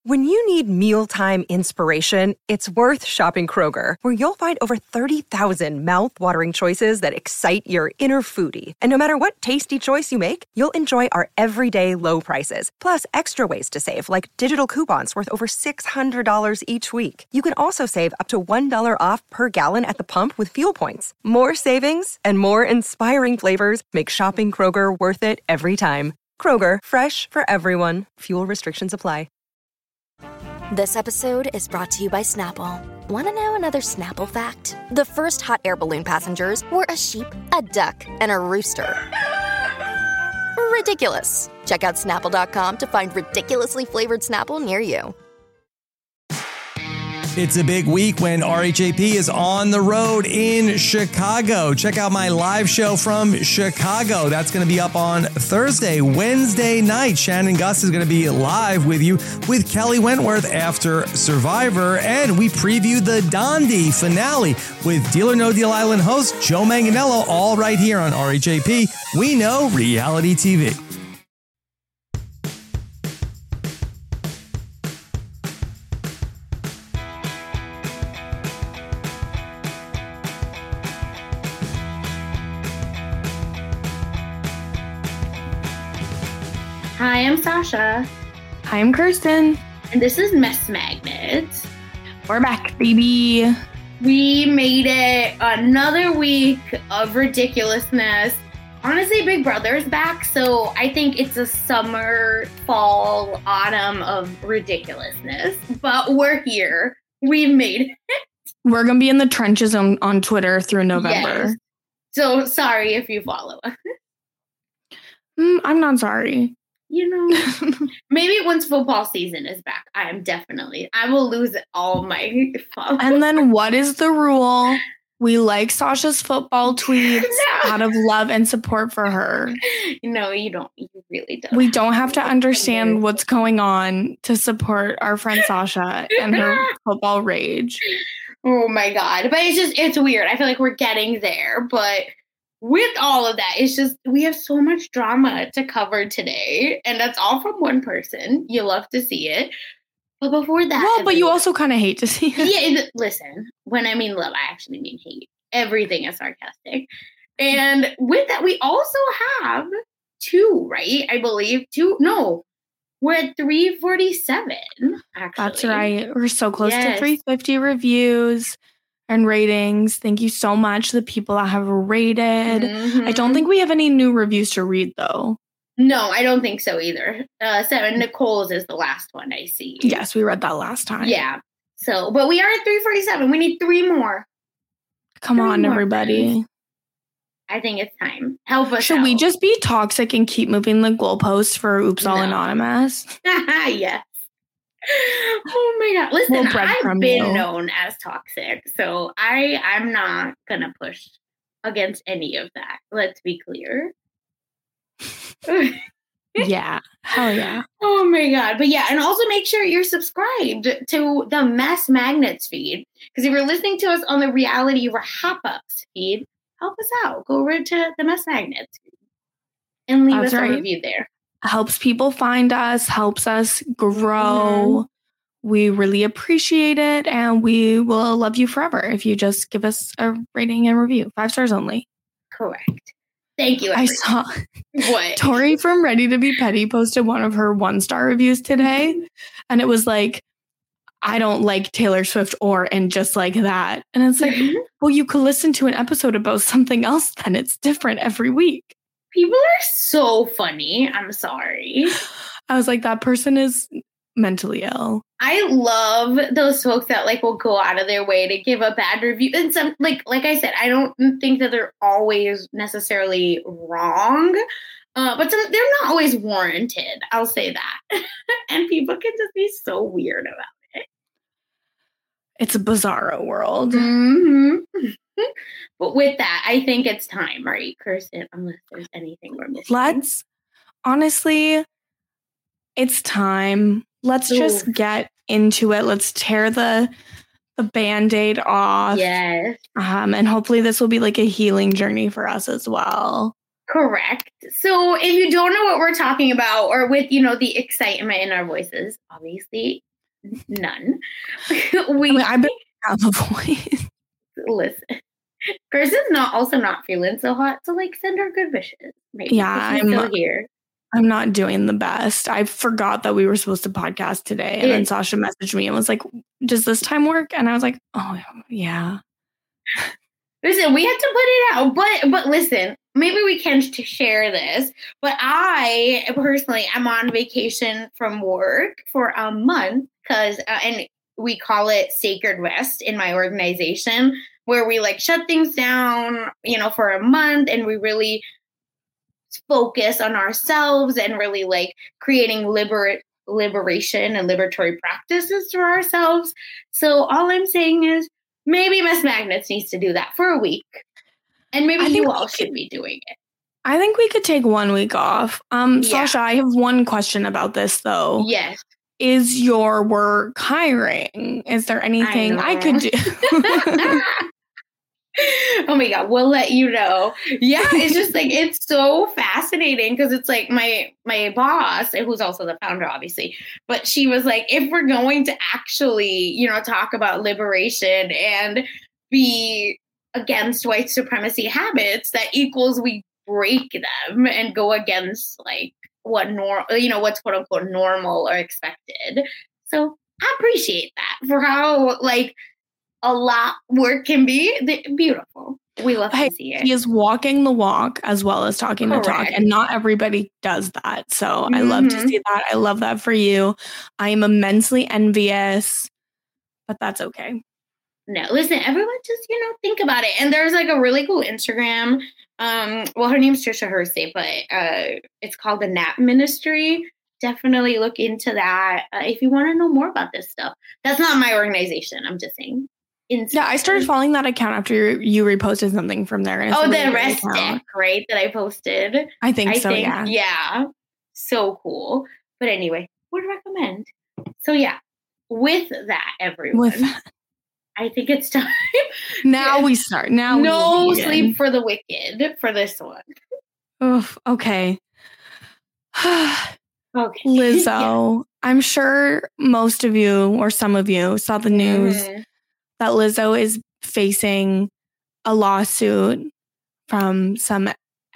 When you need mealtime inspiration, it's worth shopping Kroger, where you'll find over 30,000 mouth-watering choices that excite your inner foodie. And no matter what tasty choice you make, you'll enjoy our everyday low prices, plus extra ways to save, like digital coupons worth over $600 each week. You can also save up to $1 off per gallon at the pump with fuel points. More savings and more inspiring flavors make shopping Kroger worth it every time. Kroger, fresh for everyone. Fuel restrictions apply. This episode is brought to you by Snapple. Want to know another Snapple fact? The first hot air balloon passengers were a sheep, a duck, and a rooster. Ridiculous. Check out Snapple.com to find ridiculously flavored Snapple near you. It's a big week when RHAP is on the road in Chicago. Check out my live show from Chicago. That's going to be up on Thursday, Wednesday night. Shannon Gus is going to be live with you with Kelly Wentworth after Survivor. And we preview the Dondi finale with Deal or No Deal Island host Joe Manganiello, all right here on RHAP. We know reality TV. Hi, I'm Sasha. Hi, I'm Kirsten. And this is Mess Magnets. We're back, baby. We made it another week of ridiculousness. Honestly, Big Brother's back, so I think it's a summer, fall, autumn of ridiculousness. But we're here. We made it. We're going to be in the trenches on Twitter through November. Yes. So sorry if you follow us. I'm not sorry. You know, maybe once football season is back, I will lose all my followers. And then what is the rule? We like Sasha's football tweets out of love and support for her. No, you don't. You really don't. We don't have to understand what's going on to support our friend Sasha and her football rage. Oh my God. But it's weird. I feel like we're getting there, but with all of that, it's just, we have so much drama to cover today. And that's all from one person. You love to see it. But before that... Well, but you also kind of hate to see it. Yeah, listen, when I mean love, I actually mean hate. Everything is sarcastic. And with that, we also have two, right? I believe two. No, we're at 347, actually. That's right. We're so close to 350 reviews and ratings. Thank you so much to the people that have rated. Mm-hmm. I don't think we have any new reviews to read, though. No, I don't think so either. Nicole's is the last one I see. Yes, we read that last time. Yeah. So, but we are at 347. We need three more. Come on, everybody. I think it's time. Help us Should out. we just be toxic and keep moving the goalposts for Oops All Anonymous? Yes. Oh my God. Listen, I've been known as toxic, so I'm not going to push against any of that. Let's be clear. Yeah. Hell yeah. Oh my God. But yeah, and also make sure you're subscribed to the Mess Magnets feed. Because if you're listening to us on the Reality Wrap-Ups feed, help us out. Go over to the Mess Magnets feed and leave us a review there. Helps people find us, helps us grow. Mm-hmm. We really appreciate it, and we will love you forever if you just give us a rating and review. 5 stars only. Correct. Thank you. Everyone. I saw what Tori from Ready to Be Petty posted one of her 1-star reviews today, and it was like, I don't like Taylor Swift and just like that. And it's like, well, you could listen to an episode about something else, then it's different every week. People are so funny. I'm sorry. I was like, that person is mentally ill. I love those folks that will go out of their way to give a bad review. And some like I said, I don't think that they're always necessarily wrong. But they're not always warranted. I'll say that. And people can just be so weird about it. It's a bizarro world. Mm-hmm. But with that, I think it's time, right, Kirsten? Unless there's anything we're missing. Honestly, it's time. Let's just get into it. Let's tear the Band-Aid off. Yes. And hopefully this will be like a healing journey for us as well. Correct. So if you don't know what we're talking about, or with, the excitement in our voices, obviously None. I've been out the voice. Listen, Chris is not feeling so hot, so like send her good wishes. Maybe I'm still here. I'm not doing the best. I forgot that we were supposed to podcast today, and then Sasha messaged me and was like, "Does this time work?" And I was like, "Oh yeah." Listen, we had to put it out, but listen, maybe we can share this. But I personally am on vacation from work for a month because, and we call it Sacred Rest in my organization, where we like shut things down, for a month, and we really focus on ourselves and really like creating liberation and liberatory practices for ourselves. So all I'm saying is maybe Miss Magnets needs to do that for a week, and maybe you all should be doing it. I think we could take 1 week off. Sasha, I have one question about this though. Yes. Is your work hiring? Is there anything I could do? Oh my God, we'll let you know. Yeah, it's just like, it's so fascinating because it's like my boss, who's also the founder, obviously, but she was like, if we're going to actually, talk about liberation and be against white supremacy habits, that equals we break them and go against like what's quote unquote normal or expected. So I appreciate that for how like a lot work can be beautiful. We love to see it. He is walking the walk as well as talking the talk, and not everybody does that. So I love to see that. I love that for you. I am immensely envious, but that's okay. No, listen, everyone just, think about it. And there's like a really cool Instagram. Well, her name's Trisha Hersey, but it's called the Nap Ministry. Definitely look into that if you want to know more about this stuff. That's not my organization. I'm just saying. Yeah, I started following that account after you reposted something from there. And the rest deck, right? That I posted. I think so, yeah. Yeah. So cool. But anyway, would recommend. So yeah, with that, everyone. I think it's time. Now we start. Now no sleep for the wicked for this one. Oof, okay. Okay. Lizzo. I'm sure most of you or some of you saw the news that Lizzo is facing a lawsuit from some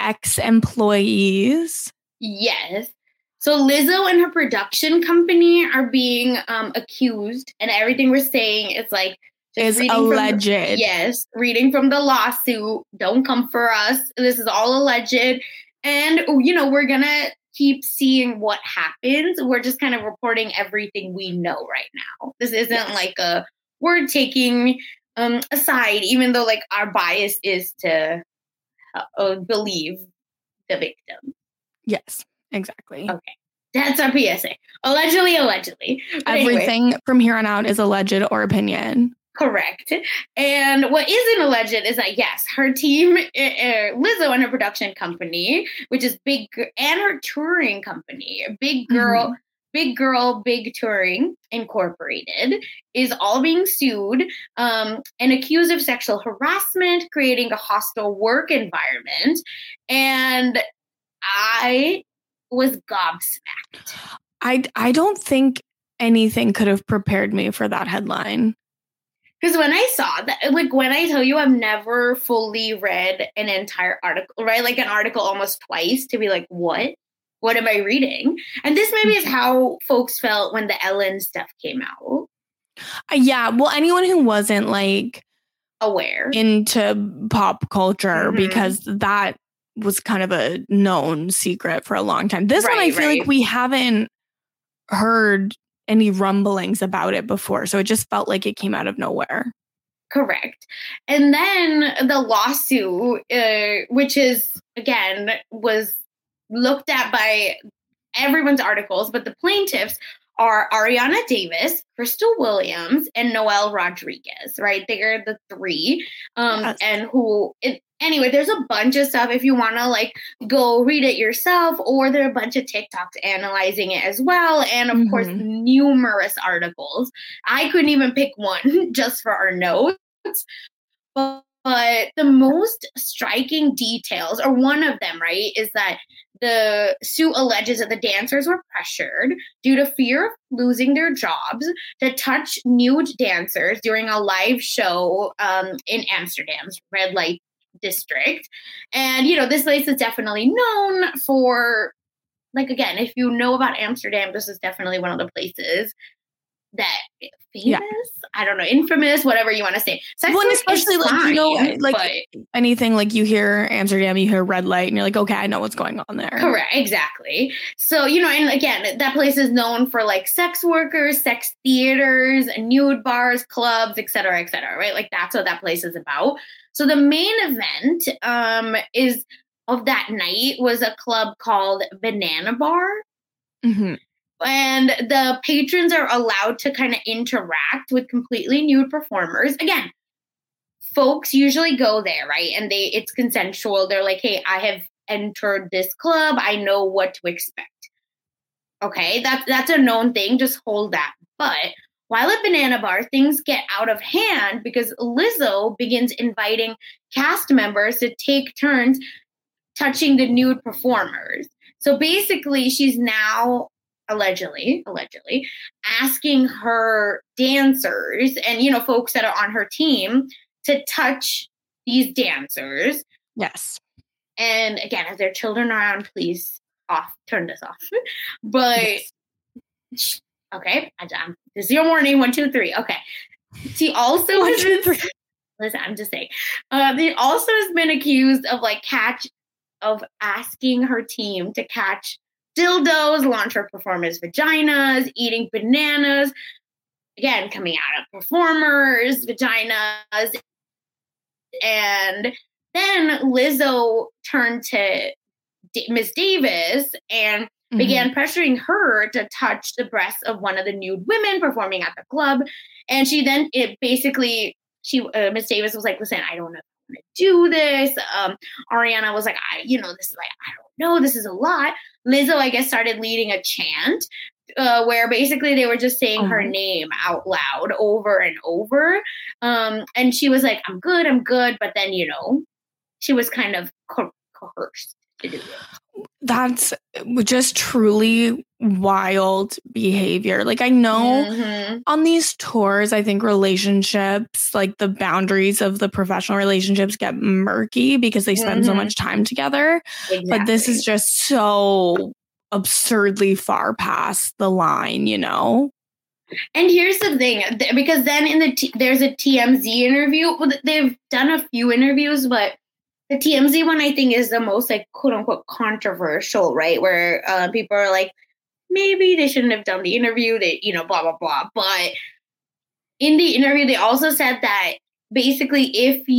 ex-employees. Yes. So Lizzo and her production company are being accused, and everything we're saying is like is alleged. Reading from the lawsuit. Don't come for us. This is all alleged. And, we're going to keep seeing what happens. We're just kind of reporting everything we know right now. This isn't like we're taking aside, even though like our bias is to believe the victim. Yes, exactly. Okay. That's our PSA. Allegedly. But everything from here on out is alleged or opinion. Correct. And what isn't alleged is that, yes, her team, Lizzo and her production company, which is Big, and her touring company, Big Girl, Big Touring Incorporated, is all being sued and accused of sexual harassment, creating a hostile work environment. And I was gobsmacked. I don't think anything could have prepared me for that headline. Because when I saw that, like when I tell you I've never fully read an entire article, right? Like an article almost twice to be like, what? What am I reading? And this maybe is how folks felt when the Ellen stuff came out. Yeah. Well, anyone who wasn't like aware into pop culture, because that was kind of a known secret for a long time. This one, I feel like we haven't heard any rumblings about it before. So it just felt like it came out of nowhere. Correct. And then the lawsuit, which is, again, was looked at by everyone's articles, but the plaintiffs are Ariana Davis, Crystal Williams, and Noel Rodriguez, right? They are the three. And who... Anyway, there's a bunch of stuff if you want to like go read it yourself, or there are a bunch of TikToks analyzing it as well. And of course, numerous articles. I couldn't even pick one just for our notes. But the most striking details, or one of them, right, is that The suit alleges that the dancers were pressured due to fear of losing their jobs to touch nude dancers during a live show in Amsterdam's red light district. And, this place is definitely known for, like, again, if you know about Amsterdam, this is definitely one of the places that famous, I don't know, infamous, whatever you want to say. Well, especially anything like you hear Amsterdam, you hear red light, and you're like, okay, I know what's going on there. Correct, exactly. So, and again, that place is known for like sex workers, sex theaters, nude bars, clubs, et cetera, right? Like that's what that place is about. So the main event of that night was a club called Banana Bar. Mm-hmm. And the patrons are allowed to kind of interact with completely nude performers. Again, folks usually go there, right? And it's consensual. They're like, hey, I have entered this club. I know what to expect. Okay, that's a known thing. Just hold that. But while at Banana Bar, things get out of hand because Lizzo begins inviting cast members to take turns touching the nude performers. So basically, she's now allegedly asking her dancers and, folks that are on her team to touch these dancers. Yes. And again, if there are children around, please turn this off. But yes. Okay, this is your warning. 1, 2, 3. Okay. She also listen, I'm just saying. She also has been accused of asking her team to catch dildos, launch her performers' vaginas, eating bananas, again, coming out of performers' vaginas. And then Lizzo turned to Miss Davis and began pressuring her to touch the breasts of one of the nude women performing at the club. And Miss Davis was like, listen, I don't know if I'm going to do this. Ariana was like, this is like, I don't know, this is a lot. Lizzo, I guess, started leading a chant where basically they were just saying her name out loud over and over. And she was like, I'm good. But then, she was kind of coerced to do it. That's just truly wild behavior. Like, I know on these tours, I think relationships, like the boundaries of the professional relationships get murky because they spend so much time together. Exactly. But this is just so absurdly far past the line, And here's the thing, because then there's a TMZ interview. Well, they've done a few interviews, but the TMZ one, I think, is the most, like, quote unquote controversial, right? Where people are like, maybe they shouldn't have done the interview, blah, blah, blah. But in the interview, they also said that basically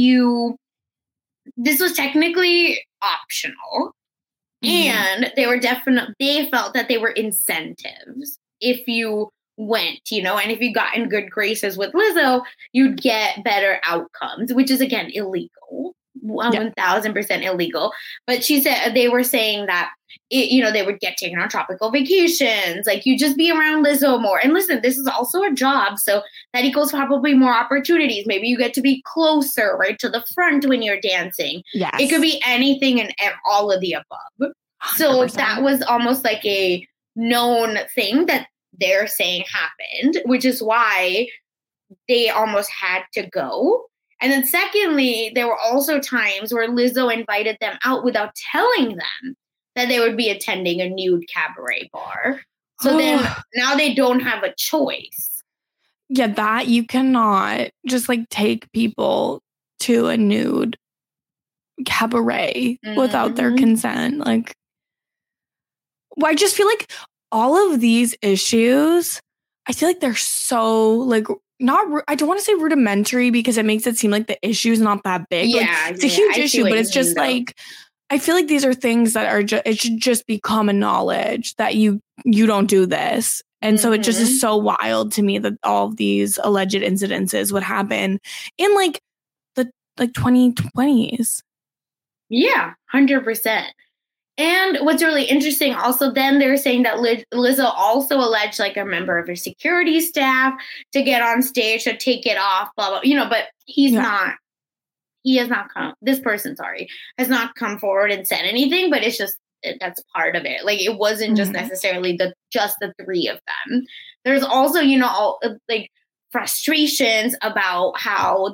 this was technically optional. And they felt that they were incentives if you went, and if you got in good graces with Lizzo, you'd get better outcomes, which is, again, illegal. 1,000% illegal. But she said they were saying that they would get taken on tropical vacations, like you just be around Lizzo more. And listen, this is also a job, so that equals probably more opportunities. Maybe you get to be closer, right, to the front when you're dancing. Yes. It could be anything and all of the above. 100%. So that was almost like a known thing that they're saying happened, which is why they almost had to go. And then secondly, there were also times where Lizzo invited them out without telling them that they would be attending a nude cabaret bar. So then now they don't have a choice. Yeah, that you cannot just like take people to a nude cabaret without their consent. Like, well, I just feel like all of these issues, I feel like they're so like, I don't want to say rudimentary because it makes it seem like the issue is not that big. Yeah, like, it's a huge issue, but it's just like, I feel like these are things that are it should just be common knowledge that you don't do this. And so it just is so wild to me that all of these alleged incidences would happen in like the 2020s. Yeah, 100%. And what's really interesting also, then they're saying that Lizzo also alleged like a member of her security staff to get on stage to take it off, blah, blah, but this person has not come forward and said anything, but it's just that's part of it. Like, it wasn't just necessarily just the three of them. There's also, you know, all, like, frustrations about how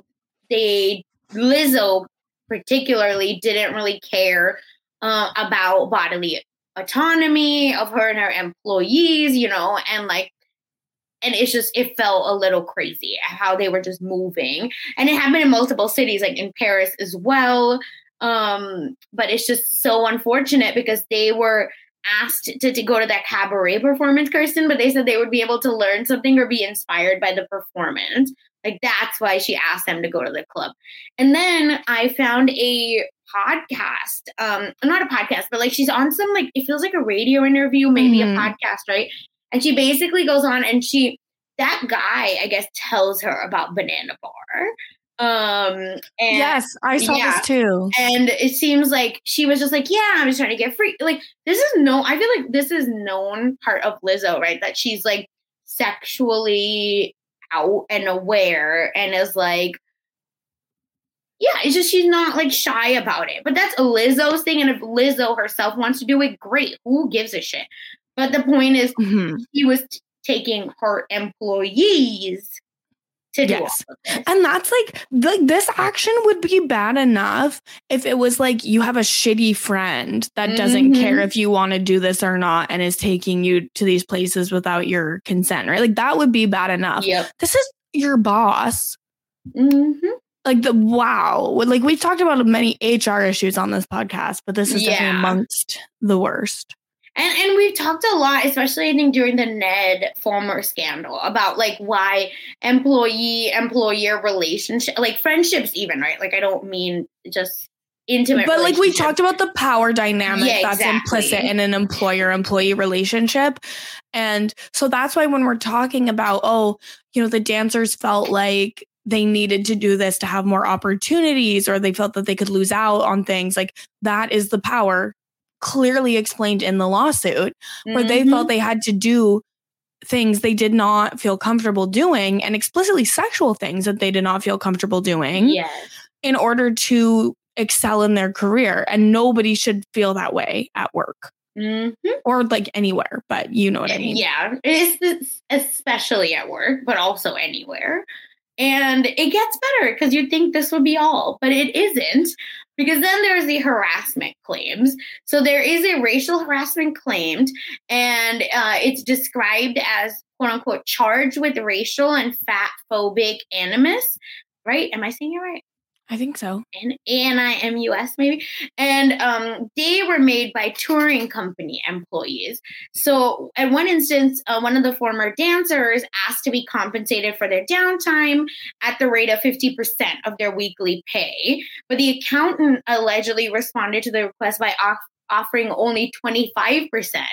Lizzo particularly didn't really care about bodily autonomy of her and her employees, you know, and it felt a little crazy how they were just moving. And it happened in multiple cities, like in Paris as well. But it's just so unfortunate because they were asked to go to that cabaret performance, Kirsten, but they said they would be able to learn something or be inspired by the performance. Like, that's why she asked them to go to the club. And then I found a podcast, not a podcast, but like she's on some, like, it feels like a radio interview, maybe a podcast, right? And she basically goes on and that guy, I guess, tells her about Banana Bar. And yes, I saw this too. And it seems like she was just like, yeah, I'm just trying to get free. Like, I feel like this is known part of Lizzo, right? That she's like sexually out and aware and is like, yeah, it's just she's not like shy about it. But that's Lizzo's thing. And if Lizzo herself wants to do it, great. Who gives a shit? But the point is, he was taking her employees to do all of this. And that's like, this action would be bad enough if it was like you have a shitty friend that doesn't care if you want to do this or not and is taking you to these places without your consent, right? Like, that would be bad enough. Yep. This is your boss. Like, like, we've talked about many HR issues on this podcast, but this is definitely amongst the worst. And we've talked a lot, especially I think during the Ned Fulmer scandal, about like why employee-employer relationship, like friendships even, right? Like, I don't mean just intimate but like we talked about the power dynamic that's implicit in an employer-employee relationship. And so that's why when we're talking about, the dancers felt like they needed to do this to have more opportunities, or they felt that they could lose out on things, like, that is the power clearly explained in the lawsuit, where they felt they had to do things they did not feel comfortable doing, and explicitly sexual things that they did not feel comfortable doing in order to excel in their career. And nobody should feel that way at work or like anywhere, but you know what I mean? Yeah, it's especially at work, but also anywhere. And it gets better because you'd think this would be all, but it isn't. Because then there's the harassment claims. So there is a racial harassment claimed, and it's described as, quote unquote, charged with racial and fat-phobic animus. Right? Am I saying it right? I think so. ANIMUS maybe. And they were made by touring company employees. So at one instance, one of the former dancers asked to be compensated for their downtime at the rate of 50% of their weekly pay. But the accountant allegedly responded to the request by offering only 25%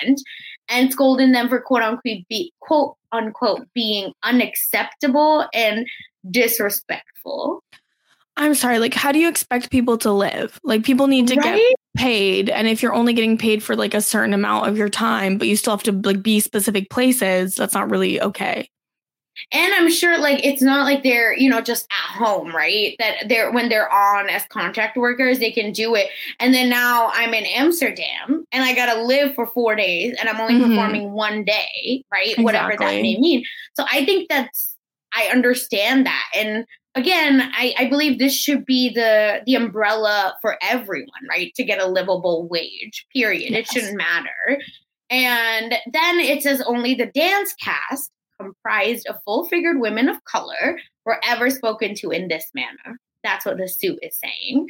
and scolding them for quote unquote being unacceptable and disrespectful. I'm sorry, like, how do you expect people to live? Like, people need to get paid. And if you're only getting paid for like a certain amount of your time, but you still have to like be specific places, that's not really okay. And I'm sure like it's not like they're, just at home, right? That when they're on as contract workers, they can do it. And then now I'm in Amsterdam and I got to live for 4 days and I'm only performing one day, right? Exactly. Whatever that may mean. So I think I understand that. And again, I believe this should be the umbrella for everyone, right? To get a livable wage, period. Yes. It shouldn't matter. And then it says only the dance cast, comprised of full-figured women of color, were ever spoken to in this manner. That's what the suit is saying.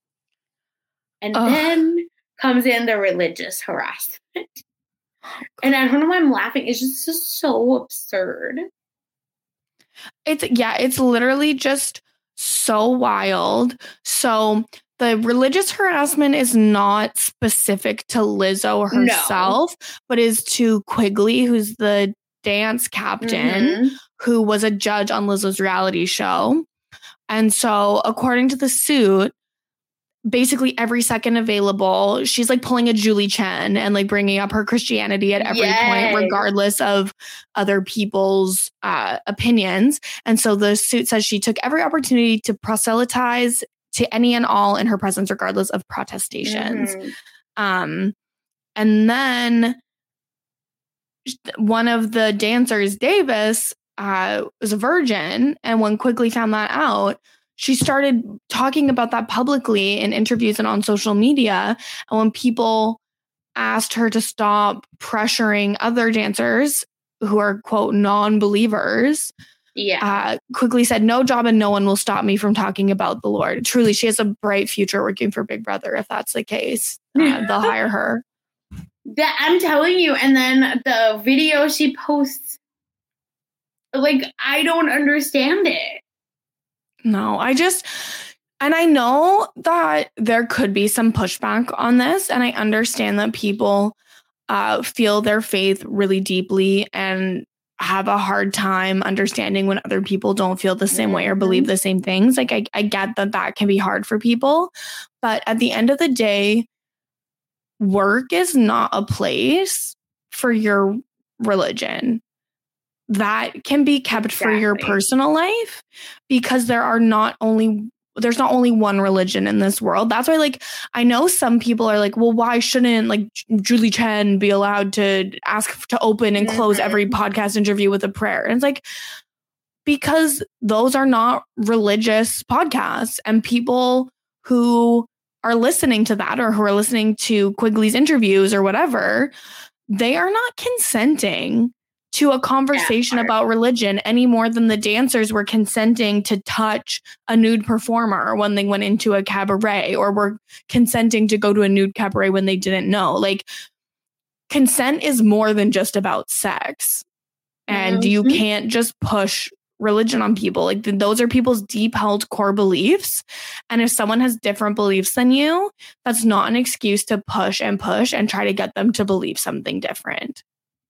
And then comes in the religious harassment. And I don't know why I'm laughing. It's just so absurd. It's literally just so wild. So the religious harassment is not specific to Lizzo herself, but is to Quigley, who's the dance captain, who was a judge on Lizzo's reality show. And so according to the suit, basically every second available, she's like pulling a Julie Chen and like bringing up her Christianity at every point, regardless of other people's opinions. And so the suit says she took every opportunity to proselytize to any and all in her presence, regardless of protestations. And then one of the dancers, Davis, was a virgin. And when Quigley found that out, she started talking about that publicly in interviews and on social media. And when people asked her to stop pressuring other dancers who are, quote, non-believers, Quigley said, no job and no one will stop me from talking about the Lord. Truly, she has a bright future working for Big Brother. If that's the case, they'll hire her. That I'm telling you. And then the video she posts, like, I don't understand it. No, and I know that there could be some pushback on this. And I understand that people feel their faith really deeply and have a hard time understanding when other people don't feel the same way or believe the same things. Like, I get that can be hard for people. But at the end of the day, work is not a place for your religion. That can be kept for your personal life, because there's not only one religion in this world. That's why, like, I know some people are like, well, why shouldn't, like, Julie Chen be allowed to ask to open and close every podcast interview with a prayer? And it's like, because those are not religious podcasts, and people who are listening to that or who are listening to Quigley's interviews or whatever, they are not consenting to a conversation about religion any more than the dancers were consenting to touch a nude performer when they went into a cabaret, or were consenting to go to a nude cabaret when they didn't know. Like, consent is more than just about sex. And you can't just push religion on people. Like, those are people's deep held core beliefs. And if someone has different beliefs than you, that's not an excuse to push and try to get them to believe something different.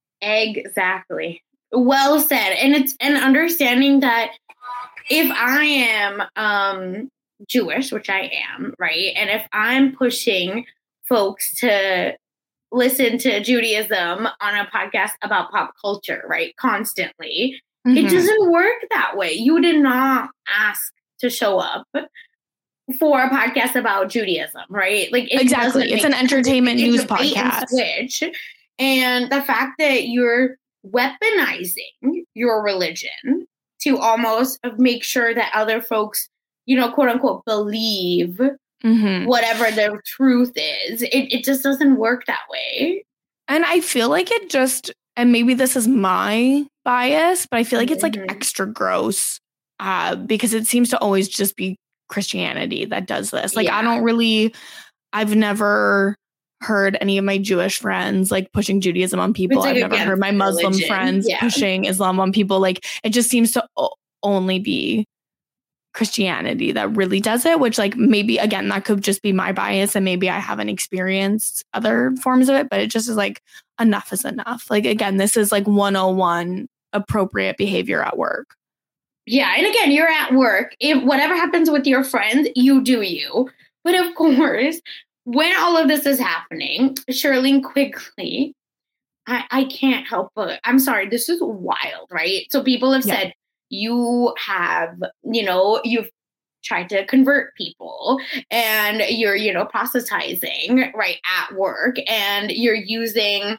Exactly. Well said. And it's an understanding that if I am Jewish, which I am, right? And if I'm pushing folks to listen to Judaism on a podcast about pop culture, right, constantly, it doesn't work that way. You did not ask to show up for a podcast about Judaism, right? Like, exactly. It's an entertainment news podcast. Switch. And the fact that you're weaponizing your religion to almost make sure that other folks, you know, quote unquote, believe whatever their truth is, it just doesn't work that way. And I feel like it just, and maybe this is my bias, but I feel like it's like extra gross because it seems to always just be Christianity that does this. Like, I've never heard any of my Jewish friends like pushing Judaism on people. I've never heard my Muslim friends pushing Islam on people. Like, it just seems to only be Christianity that really does it, which, like, maybe, again, that could just be my bias and maybe I haven't experienced other forms of it, but it just is like, enough is enough. Like, again, this is like 101 appropriate behavior at work. Yeah. And again, you're at work. If whatever happens with your friends, you do you. But of course, when all of this is happening, Shirlene Quigley, I can't help but, I'm sorry, this is wild, right? So people have said, you have, you know, you've tried to convert people and you're, you know, proselytizing, right, at work, and you're using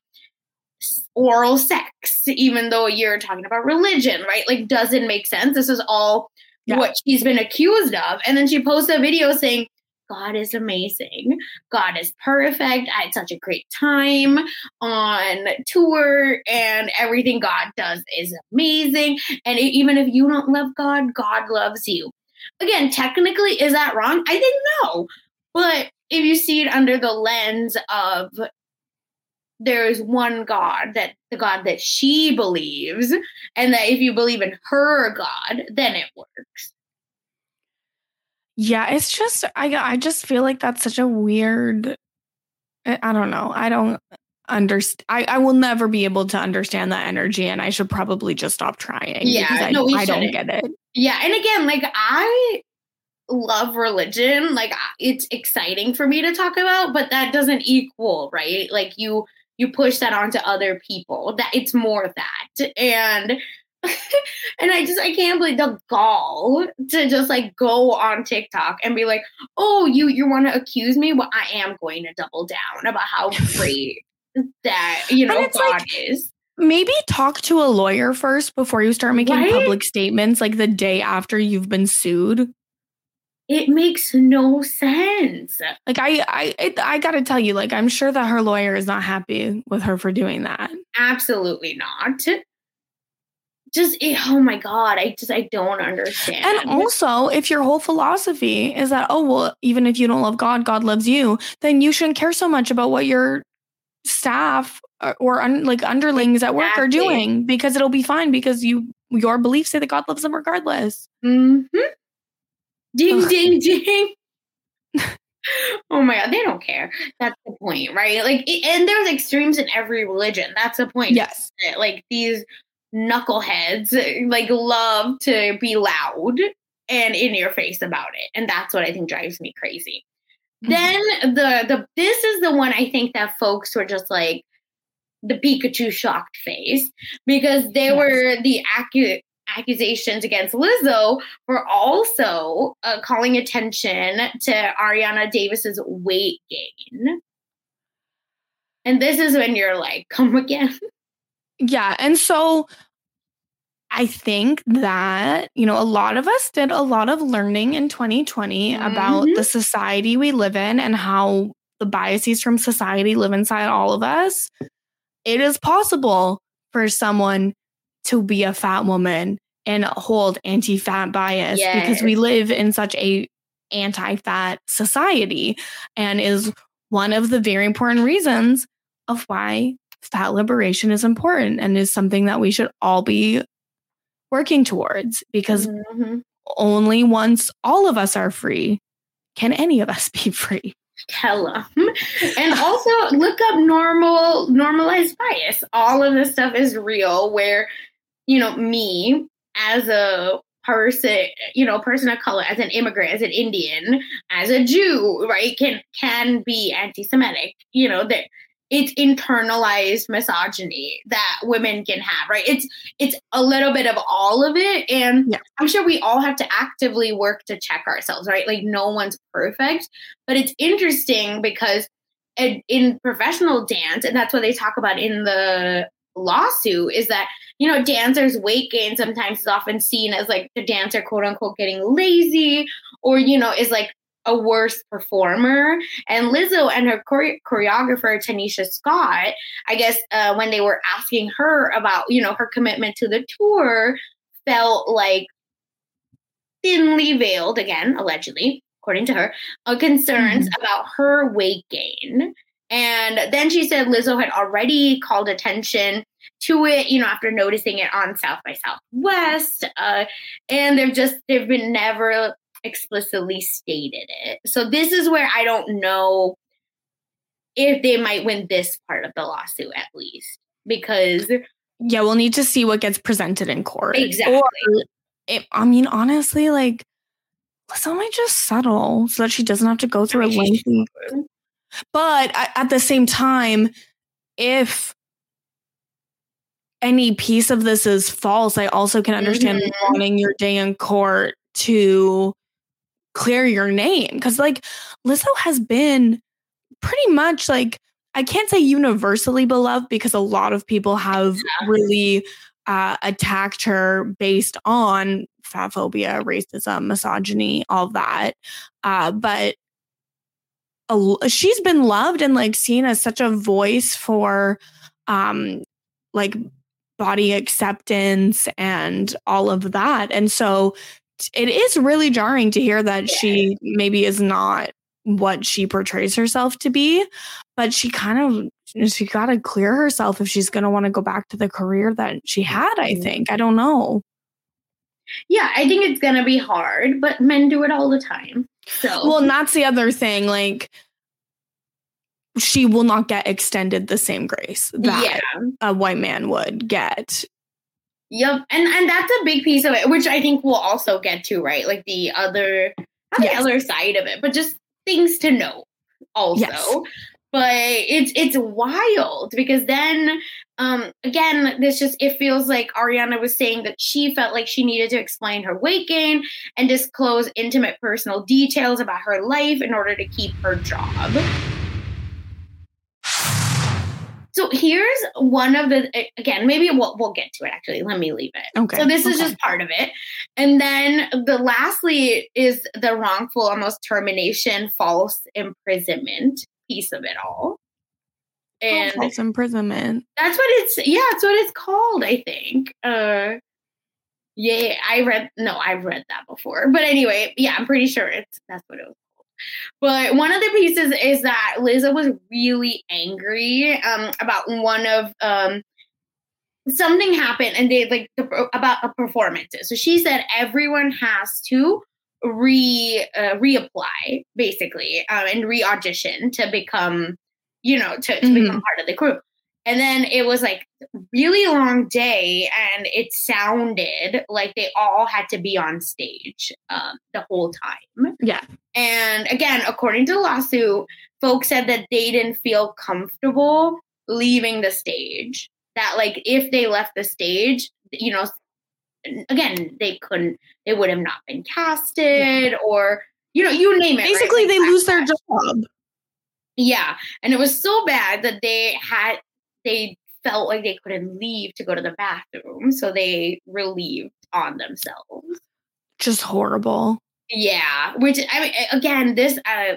oral sex, even though you're talking about religion, right? Like, doesn't make sense. This is all what she's been accused of. And then she posted a video saying, God is amazing. God is perfect. I had such a great time on tour, and everything God does is amazing. And even if you don't love God, God loves you. Again, technically, is that wrong? I think no. But if you see it under the lens of there is one God, that the God that she believes, and that if you believe in her God, then it works. Yeah, it's just, I just feel like that's such a weird, I don't know. I don't understand. I will never be able to understand that energy, and I should probably just stop trying. Yeah, because I don't get it. Yeah, and again, like, I love religion. Like, it's exciting for me to talk about, but that doesn't equal, right? Like, you push that onto other people. That it's more that. And I can't believe the gall to just like go on TikTok and be like, oh, you want to accuse me? Well, I am going to double down about how great that, you know, it's God like, is. Maybe talk to a lawyer first before you start making Right? public statements like the day after you've been sued. It makes no sense. Like, I gotta tell you, like, I'm sure that her lawyer is not happy with her for doing that. Absolutely not. Oh my God, I don't understand. And also, if your whole philosophy is that, oh, well, even if you don't love God, God loves you, then you shouldn't care so much about what your staff or underlings at work are doing, because it'll be fine because your beliefs say that God loves them regardless. Mm-hmm. Ding, ding, ding. Oh my God, they don't care. That's the point, right? Like, and there's extremes in every religion. That's the point. Yes. Like, these knuckleheads like love to be loud and in your face about it, and that's what I think drives me crazy. Then this is the one I think that folks were just like the Pikachu shocked face, because they were the accusations against Lizzo for also calling attention to Ariana Davis's weight gain. And this is when you're like, come again. Yeah. And so I think that, you know, a lot of us did a lot of learning in 2020 about the society we live in and how the biases from society live inside all of us. It is possible for someone to be a fat woman and hold anti-fat bias, because we live in such a anti-fat society, and is one of the very important reasons of why fat liberation is important and is something that we should all be working towards, because only once all of us are free can any of us be free. Tell them. And also look up normalized bias. All of this stuff is real, where, you know, me as a person, you know, person of color, as an immigrant, as an Indian, as a Jew, right, can be anti-Semitic. You know, that it's internalized misogyny that women can have, right? It's a little bit of all of it. And I'm sure we all have to actively work to check ourselves, right? Like, no one's perfect. But it's interesting because in professional dance, and that's what they talk about in the lawsuit, is that, you know, dancers' weight gain sometimes is often seen as like the dancer, quote unquote, getting lazy, or, you know, is like a worse performer. And Lizzo and her choreographer, Tanisha Scott, I guess when they were asking her about, you know, her commitment to the tour, felt like thinly veiled, again, allegedly, according to her, concerns about her weight gain. And then she said Lizzo had already called attention to it, you know, after noticing it on South by Southwest. And they've been never explicitly stated it. So this is where I don't know if they might win this part of the lawsuit, at least, because we'll need to see what gets presented in court. Exactly. I mean, honestly, like, Lizzo might just settle so that she doesn't have to go through a lengthy. But at the same time, if any piece of this is false, I also can understand wanting your day in court to clear your name, because like Lizzo has been pretty much, like, I can't say universally beloved, because a lot of people have really attacked her based on fat phobia, racism, misogyny, all that. But she's been loved and like seen as such a voice for like body acceptance and all of that. And so it is really jarring to hear that she maybe is not what she portrays herself to be, but she got to clear herself if she's going to want to go back to the career that she had, I think. I don't know. Yeah, I think it's going to be hard, but men do it all the time. So, well, and that's the other thing. Like, she will not get extended the same grace that a white man would get. Yep. And that's a big piece of it, which I think we'll also get to, right? Like the other side of it, but just things to know also. Yes. But it's wild, because then, again, it feels like Ariana was saying that she felt like she needed to explain her weight gain and disclose intimate personal details about her life in order to keep her job. So here's one of the, again, maybe we'll get to it, actually. Let me leave it. Okay. So this is just part of it. And then lastly is the wrongful, almost termination, false imprisonment piece of it all. And false imprisonment. That's what it's called, I think. Yeah, I've read that before. But anyway, yeah, I'm pretty sure that's what it was called. But one of the pieces is that Lizzo was really angry about one of something happened, and they about a performance. So she said everyone has to reapply basically and re-audition to become, to become part of the crew. And then it was like a really long day, and it sounded like they all had to be on stage the whole time. Yeah. And again, according to the lawsuit, folks said that they didn't feel comfortable leaving the stage. That like if they left the stage, again, they would have not been casted or, you name it. Basically, right? they lose their job. Yeah. And it was so bad that they felt like they couldn't leave to go to the bathroom. So they relieved on themselves. Just horrible. Yeah. Which, I mean, again, this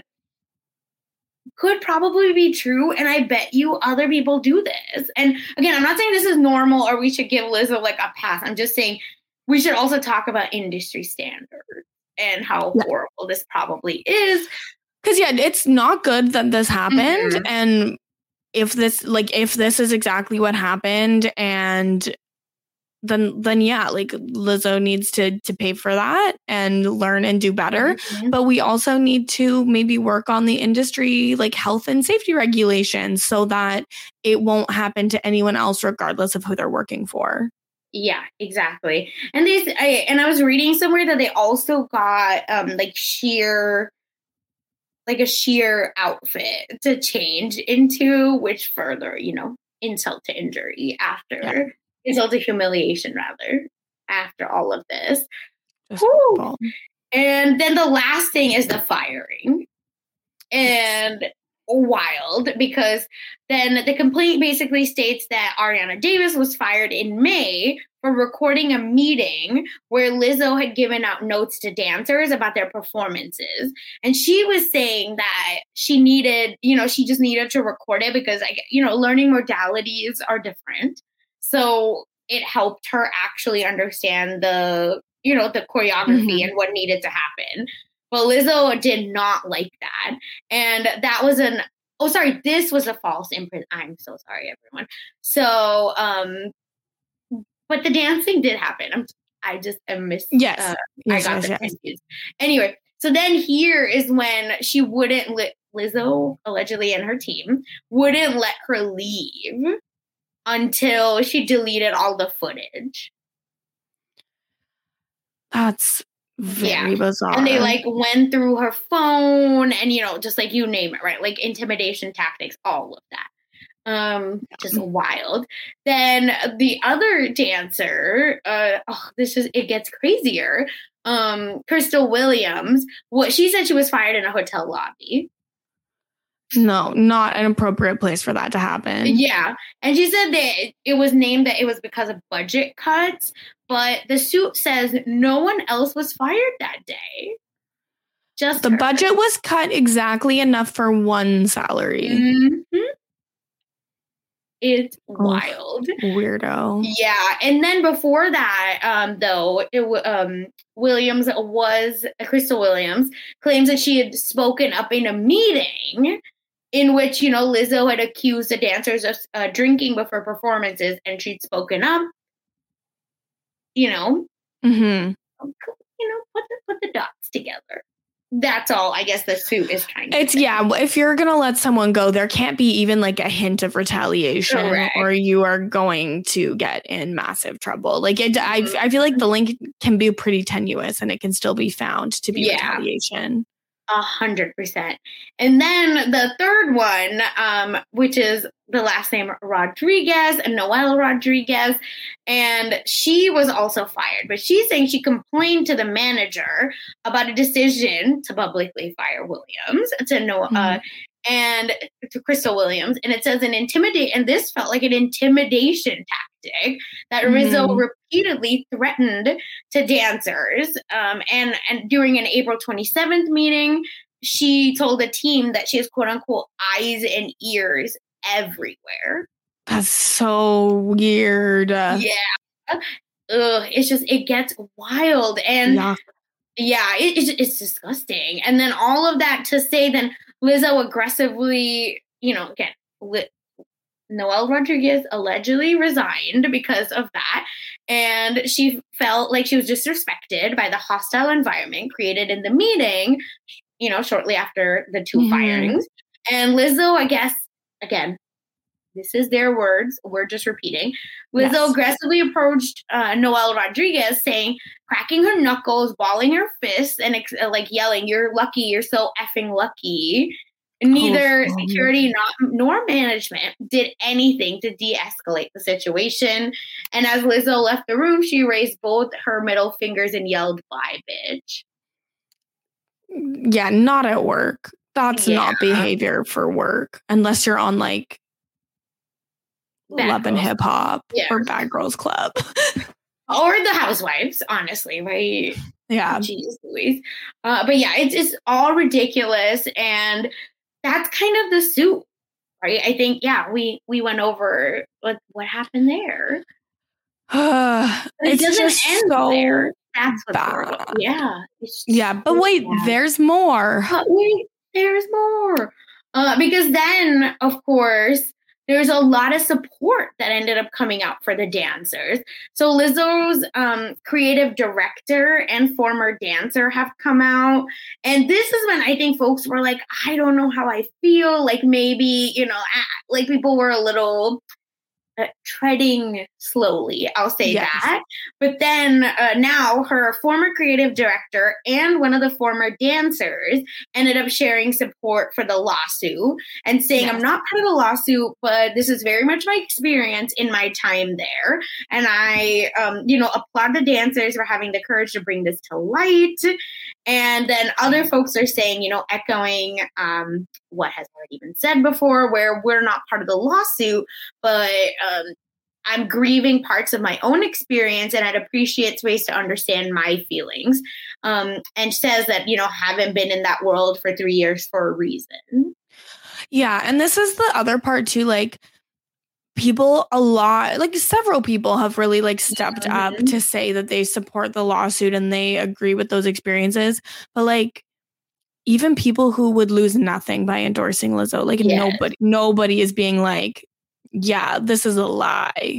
could probably be true. And I bet you other people do this. And again, I'm not saying this is normal or we should give Lizzo like a pass. I'm just saying we should also talk about industry standards and how horrible this probably is. Because, it's not good that this happened. Mm-hmm. And if this is exactly what happened, and then Lizzo needs to pay for that and learn and do better. Mm-hmm. But we also need to maybe work on the industry, health and safety regulations, so that it won't happen to anyone else, regardless of who they're working for. Yeah, exactly. And I was reading somewhere that they also got a sheer outfit to change into, which further, insult to injury insult to humiliation rather, after all of this. And then the last thing is the firing. And wild, because then the complaint basically states that Ariana Davis was fired in May for recording a meeting where Lizzo had given out notes to dancers about their performances. And she was saying that she needed, she just needed to record it because, learning modalities are different. So it helped her actually understand the choreography and what needed to happen. But Lizzo did not like that. And that was this was a false imprisonment. I'm so sorry, everyone. So, but the dancing did happen. I just am missed. Yes. I got them confused. Anyway, so then here is when she wouldn't Lizzo, allegedly, and her team wouldn't let her leave until she deleted all the footage. That's very bizarre. And they went through her phone and, just you name it, right? Intimidation tactics, all of that. Just wild. Then the other dancer, it gets crazier. Crystal Williams, she said she was fired in a hotel lobby. No, not an appropriate place for that to happen. Yeah. And she said that it was named that it was because of budget cuts, but the suit says no one else was fired that day. Just the budget was cut exactly enough for one salary. Mm-hmm. It's wild. Weirdo. Yeah. And then before that, Crystal Williams claims that she had spoken up in a meeting in which, Lizzo had accused the dancers of drinking before performances, and she'd spoken up, Mm-hmm. Put the dots together. That's all I guess the suit is trying to say. If you're going to let someone go, there can't be even a hint of retaliation. Correct. Or you are going to get in massive trouble. I feel like the link can be pretty tenuous and it can still be found to be retaliation. 100%. And then the third one, which is the last name Rodriguez, Noelle Rodriguez, and she was also fired. But she's saying she complained to the manager about a decision to publicly fire Williams. and to Crystal Williams. And it says and this felt like an intimidation tactic that Rizzo repeatedly threatened to dancers. And during an April 27th meeting, she told the team that she has quote unquote eyes and ears everywhere. That's so weird. Yeah. It's just, it gets wild. And it's disgusting. And then all of that to say then Lizzo aggressively, again, Noelle Rodriguez allegedly resigned because of that. And she felt like she was disrespected by the hostile environment created in the meeting, shortly after the two firings. And Lizzo, I guess, again, this is their words. We're just repeating. Lizzo aggressively approached Noelle Rodriguez, saying, cracking her knuckles, balling her fists, and yelling, "You're lucky. You're so effing lucky." Neither security nor management did anything to de-escalate the situation. And as Lizzo left the room, she raised both her middle fingers and yelled, "Bye, bitch." Yeah, not at work. That's not behavior for work unless you're on Love and Hip Hop or Bad Girls Club. Or the Housewives, honestly, right? Yeah. Jeez Louise. But yeah, it's all ridiculous. And that's kind of the suit, right? I think, we went over what happened there. It doesn't end there. That's what's horrible. Yeah. But wait, there's more. There's more. Because then, of course, there's a lot of support that ended up coming out for the dancers. So Lizzo's creative director and former dancer have come out. And this is when I think folks were like, I don't know how I feel. Like maybe, people were a little treading slowly. I'll say that. But then now her former creative director and one of the former dancers ended up sharing support for the lawsuit and saying, I'm not part of the lawsuit, but this is very much my experience in my time there. And I, applaud the dancers for having the courage to bring this to light. And then other folks are saying, echoing what has already been said before, where we're not part of the lawsuit, but I'm grieving parts of my own experience and I'd appreciate space to understand my feelings. And says that, haven't been in that world for 3 years for a reason. Yeah. And this is the other part too, several people have really stepped up to say that they support the lawsuit and they agree with those experiences. But even people who would lose nothing by endorsing Lizzo, nobody is being this is a lie.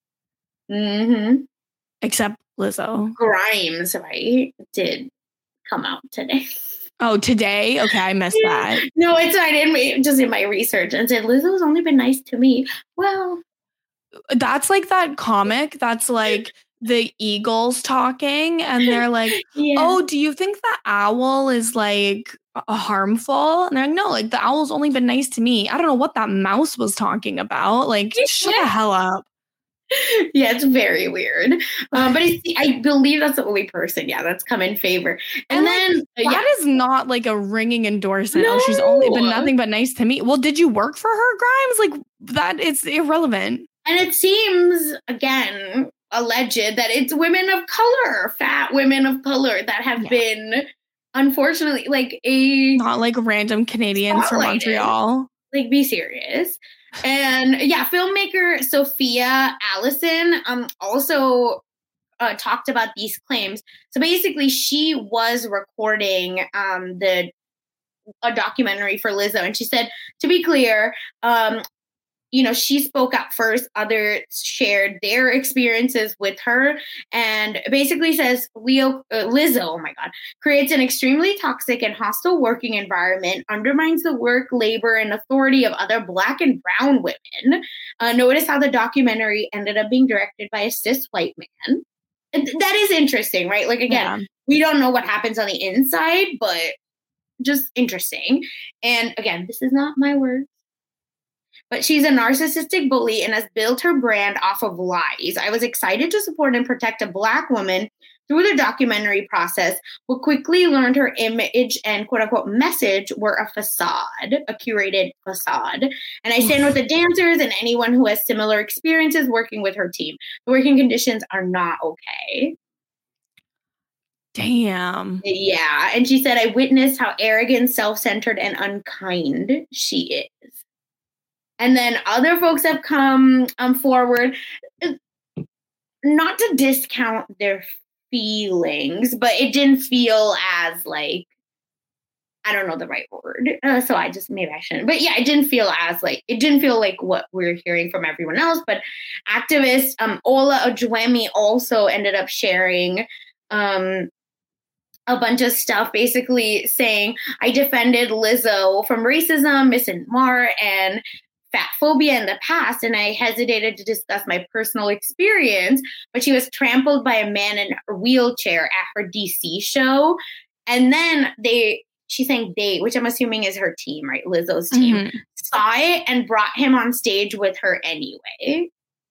Except Lizzo. Grimes, right? Did come out today. Oh, today? Okay, I missed that. No, it's I didn't just in my research and said Lizzo's only been nice to me. Well, that's that comic that's the eagles talking and they're oh, do you think the owl is harmful? And they're no, the owl's only been nice to me. I don't know what that mouse was talking about. Shut the hell up. Yeah, it's very weird. But I believe that's the only person, that's come in favor. And then that is not a ringing endorsement. No. Oh, she's only been nothing but nice to me. Well, did you work for her, Grimes? That it's irrelevant. And it seems, again, alleged that it's women of color, fat women of color that have been, unfortunately, not random Canadians from Montreal. Be serious. And filmmaker Sophia Allison also talked about these claims. So basically, she was recording a documentary for Lizzo, and she said, to be clear, she spoke up first. Others shared their experiences with her, and basically says Lizzo, oh my God, creates an extremely toxic and hostile working environment, undermines the work, labor, and authority of other Black and brown women. Notice how the documentary ended up being directed by a cis white man. And that is interesting, right? We don't know what happens on the inside, but just interesting. And again, this is not my word. But she's a narcissistic bully and has built her brand off of lies. I was excited to support and protect a Black woman Through the documentary process, we quickly learned her image and quote-unquote message were a facade, a curated facade. And I stand with the dancers and anyone who has similar experiences working with her team. The working conditions are not okay. Damn. Yeah. And she said, I witnessed how arrogant, self-centered, and unkind she is. And then other folks have come forward, not to discount their feelings, but it didn't feel as like, I don't know the right word. So maybe I shouldn't. But yeah, it didn't feel like what we're hearing from everyone else. But activist Ola Ojwemi also ended up sharing a bunch of stuff, basically saying, I defended Lizzo from racism, misinformation, and fat phobia in the past, and I hesitated to discuss my personal experience, but she was trampled by a man in a wheelchair at her DC show. And then she's saying they, which I'm assuming is her team, right? Lizzo's team, saw it and brought him on stage with her anyway.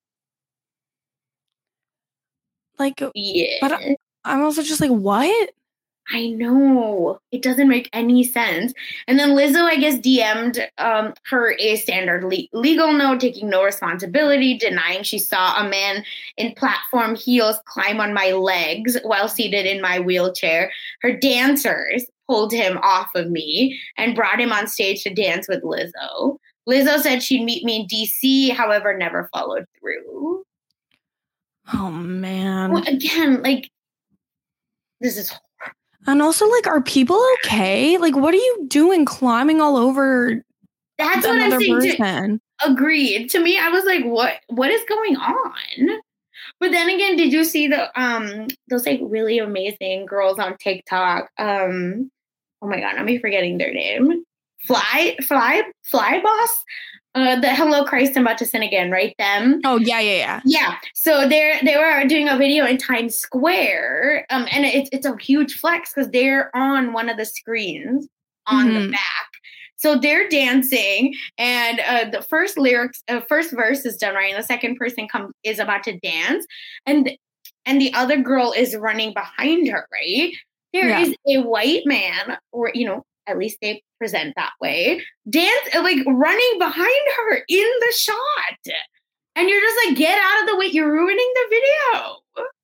Like, yeah. But I'm also just like, what? I know. It doesn't make any sense. And then Lizzo, I guess, DM'd her a standard legal note, taking no responsibility, denying she saw a man in platform heels climb on my legs while seated in my wheelchair. Her dancers pulled him off of me and brought him on stage to dance with Lizzo. Lizzo said she'd meet me in DC, however, never followed through. Oh, man. Well, again, like, this is horrible. And also, like, are people okay? Like, what are you doing climbing all over That's what I'm saying. Agreed. To me, I was like, what is going on? But then again, did you see those like really amazing girls on TikTok? Oh my God, I'm forgetting their name. Fly Boss? The Hello Christ, I'm about to sin again, right? Them. Oh, yeah. Yeah. So they were doing a video in Times Square. And it's a huge flex because they're on one of the screens on the back. So they're dancing, and the first verse is done, right? And the second person is about to dance, and the other girl is running behind her, right? There is a white man, or at least they present that way, running behind her in the shot. And you're just like, get out of the way. You're ruining the video.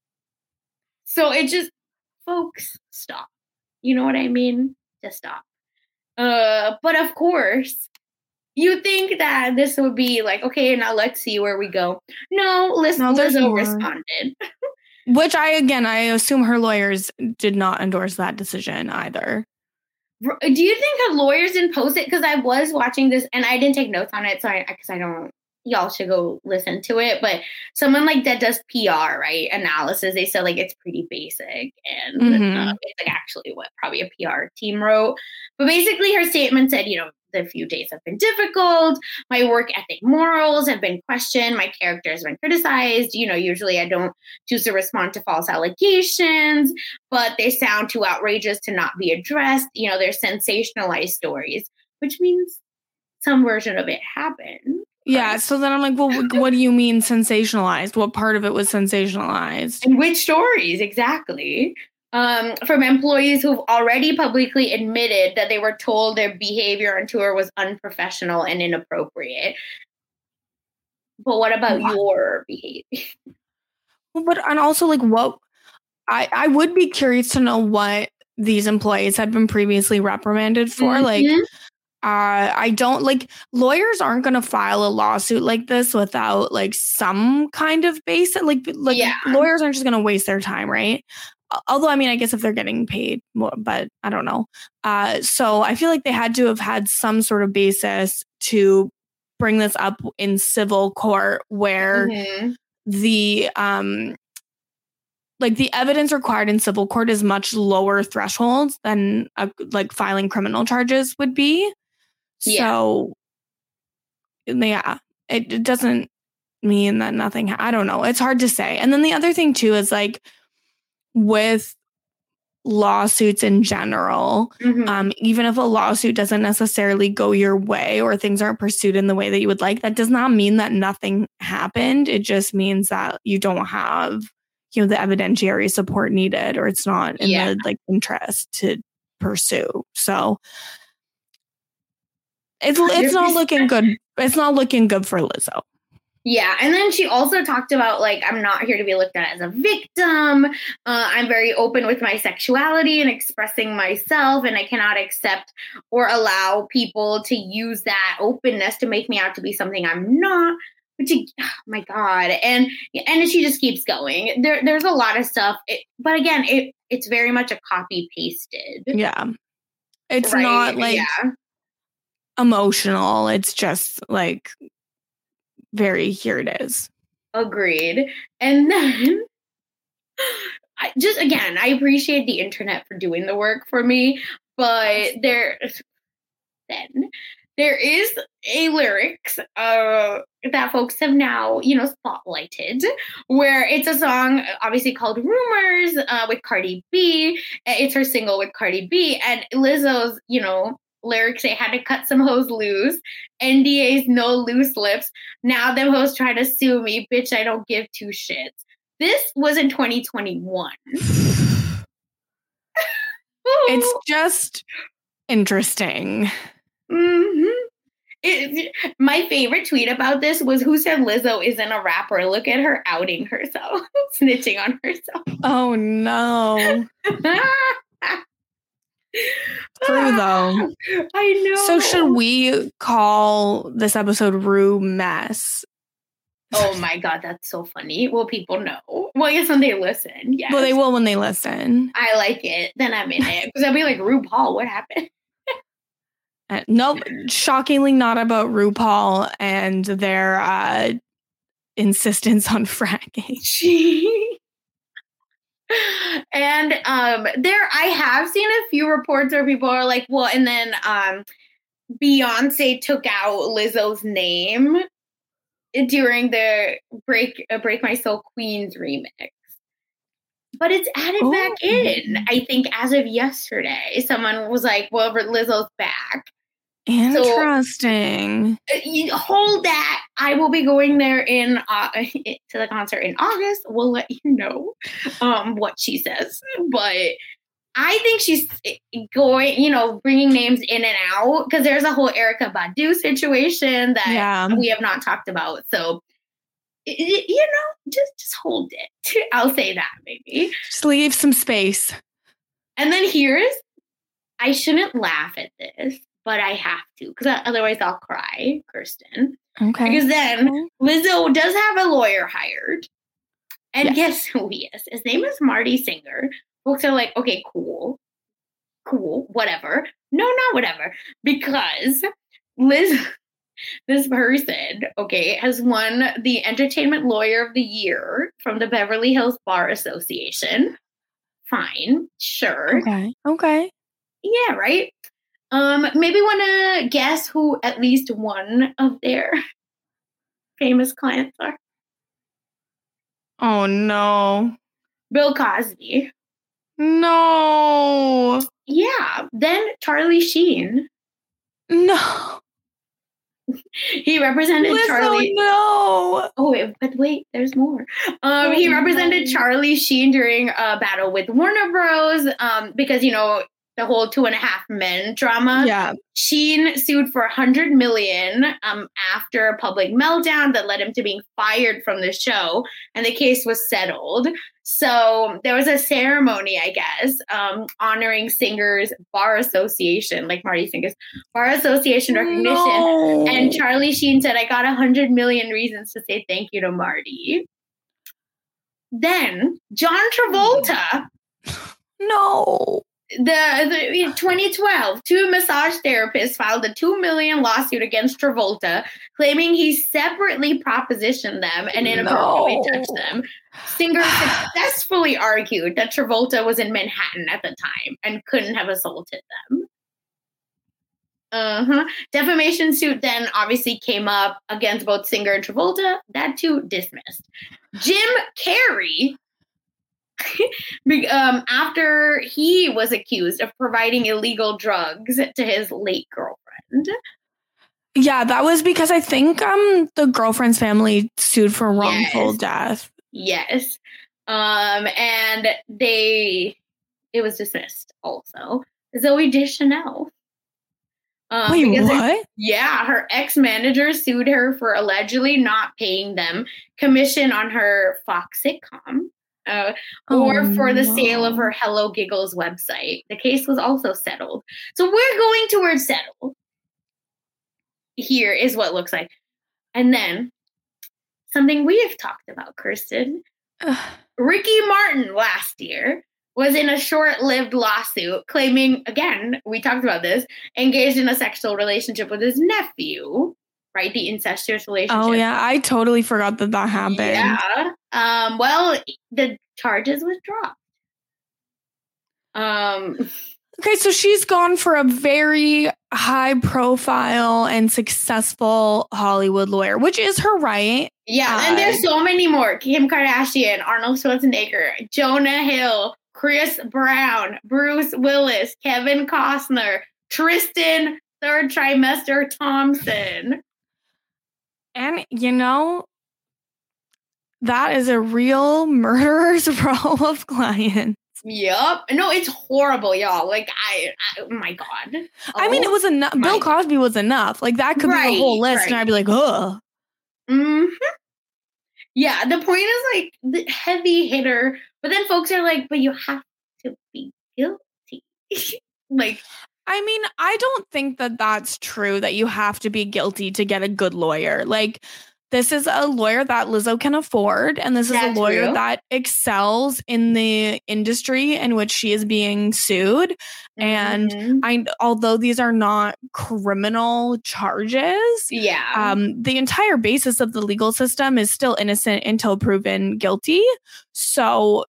So it just, folks, stop. You know what I mean? Just stop. But of course, you think that this would be like, okay, now let's see where we go. No, Lizzo responded. Which I assume her lawyers did not endorse that decision either. Do you think her lawyers didn't post it? Because I was watching this and I didn't take notes on it, because I don't. Y'all should go listen to it. But someone like that does PR, right? Analysis. They said like it's pretty basic, and it's like actually what probably a PR team wrote. But basically, her statement said, the few days have been difficult. My work ethic morals have been questioned. My character has been criticized. Usually I don't choose to respond to false allegations, but they sound too outrageous to not be addressed. They're sensationalized stories, which means some version of it happened. Yeah, so then I'm like, well, what do you mean sensationalized? What part of it was sensationalized? And which stories, exactly? From employees who've already publicly admitted that they were told their behavior on tour was unprofessional and inappropriate. But what about your behavior? And also, like, what I would be curious to know what these employees had been previously reprimanded for. Like, I don't lawyers aren't going to file a lawsuit like this without like some kind of base. Lawyers aren't just going to waste their time, right? Although, I mean, I guess if they're getting paid more, but I don't know. So I feel like they had to have had some sort of basis to bring this up in civil court where the evidence required in civil court is much lower thresholds than filing criminal charges would be. So, yeah, it doesn't mean that nothing. I don't know. It's hard to say. And then the other thing, too, is like with lawsuits in general, even if a lawsuit doesn't necessarily go your way or things aren't pursued in the way that you would like, that does not mean that nothing happened. It just means that you don't have the evidentiary support needed, or it's not in the like interest to pursue. So it's not looking good. It's not looking good for Lizzo. Yeah. And then she also talked about, like, I'm not here to be looked at as a victim. I'm very open with my sexuality and expressing myself, and I cannot accept or allow people to use that openness to make me out to be something I'm not. Which, oh my God. And she just keeps going. There's a lot of stuff. But again, it's very much a copy pasted. Yeah. It's not like emotional. It's just like very, here it is. Agreed. And then I appreciate the internet for doing the work for me, but there is a lyrics that folks have now, spotlighted, where it's a song obviously called Rumors with Cardi B. It's her single with Cardi B, and Lizzo's, lyrics say, had to cut some hoes loose. NDAs, no loose lips. Now them hoes try to sue me. Bitch, I don't give two shits. This was in 2021. It's just interesting. Mm-hmm. My favorite tweet about this was, who said Lizzo isn't a rapper? Look at her outing herself, snitching on herself. Oh, no. True, though. I know. So should we call this episode Rue Mess? Oh my God, that's so funny. Will people know? Well, I guess when they listen, yes. Well, they will when they listen. I like it. Then I'm in it. Because I'll be like, RuPaul, what happened? Nope. Shockingly not about RuPaul and their insistence on fracking. And I have seen a few reports where people are like, well, and then Beyonce took out Lizzo's name during the Break My Soul Queens remix. But it's added back in. I think as of yesterday, someone was like, well, Lizzo's back. Interesting. So, you hold that. I will be going there to the concert in August. We'll let you know what she says. But I think she's going, bringing names in and out, because there's a whole Erykah Badu situation that we have not talked about. So, just hold it. I'll say that, maybe. Just leave some space. And then I shouldn't laugh at this, but I have to, because otherwise I'll cry, Kirsten. Okay. Because then Lizzo does have a lawyer hired. And guess who he is? His name is Marty Singer. Folks are like, okay, cool, whatever. No, not whatever. Because this person, has won the Entertainment Lawyer of the Year from the Beverly Hills Bar Association. Fine, sure. Okay. Yeah, right? Maybe want to guess who at least one of their famous clients are? Oh, no. Bill Cosby. No. Yeah. Then Charlie Sheen. No. He represented Charlie. No. Oh, but wait, there's more. He represented Charlie Sheen during a battle with Warner Bros. Because, the whole 2.5 Men drama. Yeah. Sheen sued for $100 million after a public meltdown that led him to being fired from the show, and the case was settled. So there was a ceremony, I guess, honoring Singer's Bar Association, like Marty Singer's Bar Association recognition. No. And Charlie Sheen said, I got 100 million reasons to say thank you to Marty. Then John Travolta. No. The 2012, 2 massage therapists filed a $2 million lawsuit against Travolta, claiming he separately propositioned them and inappropriately touched them. Singer successfully argued that Travolta was in Manhattan at the time and couldn't have assaulted them. Defamation suit then obviously came up against both Singer and Travolta. That too dismissed. Jim Carrey, after he was accused of providing illegal drugs to his late girlfriend. Yeah, that was because I think the girlfriend's family sued for wrongful death. Yes. And it was dismissed also. Zooey Deschanel. Wait, what? Her ex-manager sued her for allegedly not paying them commission on her Fox sitcom, or for the sale of her Hello Giggles website. The case was also settled. So we're going towards settled. Here is what it looks like. And then something we have talked about, Kirsten. Ricky Martin last year was in a short-lived lawsuit claiming, again, we talked about this, engaged in a sexual relationship with his nephew, right? The incestuous relationship. Oh, yeah. I totally forgot that happened. Yeah. Well, the charges was dropped. Okay, so she's gone for a very high-profile and successful Hollywood lawyer, which is her right. Yeah, and there's so many more. Kim Kardashian, Arnold Schwarzenegger, Jonah Hill, Chris Brown, Bruce Willis, Kevin Costner, Tristan Third Trimester Thompson. And, that is a real murderer's row of clients. Yep. No, it's horrible, y'all. Like, oh my God. I mean, it was enough. Bill Cosby was enough. Like, that could be the whole list, and I'd be like, ugh. Mm-hmm. Yeah, the point is, like, the heavy hitter, but then folks are like, but you have to be guilty. Like, I mean, I don't think that that's true, that you have to be guilty to get a good lawyer. Like, this is a lawyer that Lizzo can afford, and this is a lawyer that excels in the industry in which she is being sued. Mm-hmm. And although these are not criminal charges, the entire basis of the legal system is still innocent until proven guilty. So,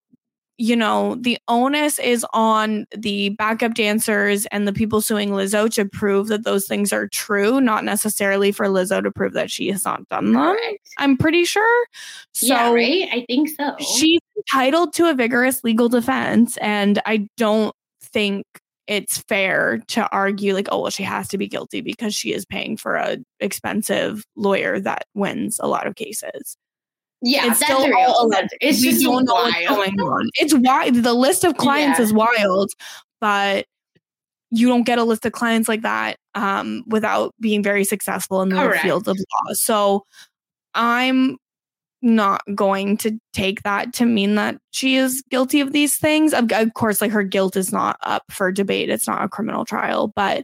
the onus is on the backup dancers and the people suing Lizzo to prove that those things are true, not necessarily for Lizzo to prove that she has not done them. Correct. I'm pretty sure. So yeah, right? I think so. She's entitled to a vigorous legal defense, and I don't think it's fair to argue like, oh, well, she has to be guilty because she is paying for an expensive lawyer that wins a lot of cases. Yeah, it's that's still real. It's just don't know what's going on. It's wild. The list of clients is wild, but you don't get a list of clients like that without being very successful in the field of law. So I'm not going to take that to mean that she is guilty of these things. Of course, like, her guilt is not up for debate. It's not a criminal trial, but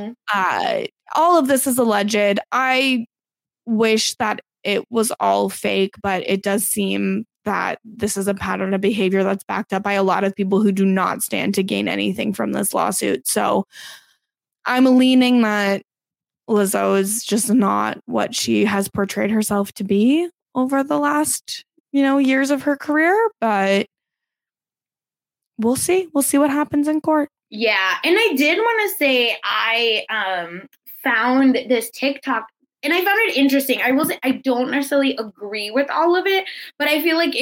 all of this is alleged. I wish that it was all fake, but it does seem that this is a pattern of behavior that's backed up by a lot of people who do not stand to gain anything from this lawsuit. So I'm leaning that Lizzo is just not what she has portrayed herself to be over the last, years of her career, but we'll see. We'll see what happens in court. Yeah. And I did want to say I found this TikTok, and I found it interesting. I don't necessarily agree with all of it, but I feel like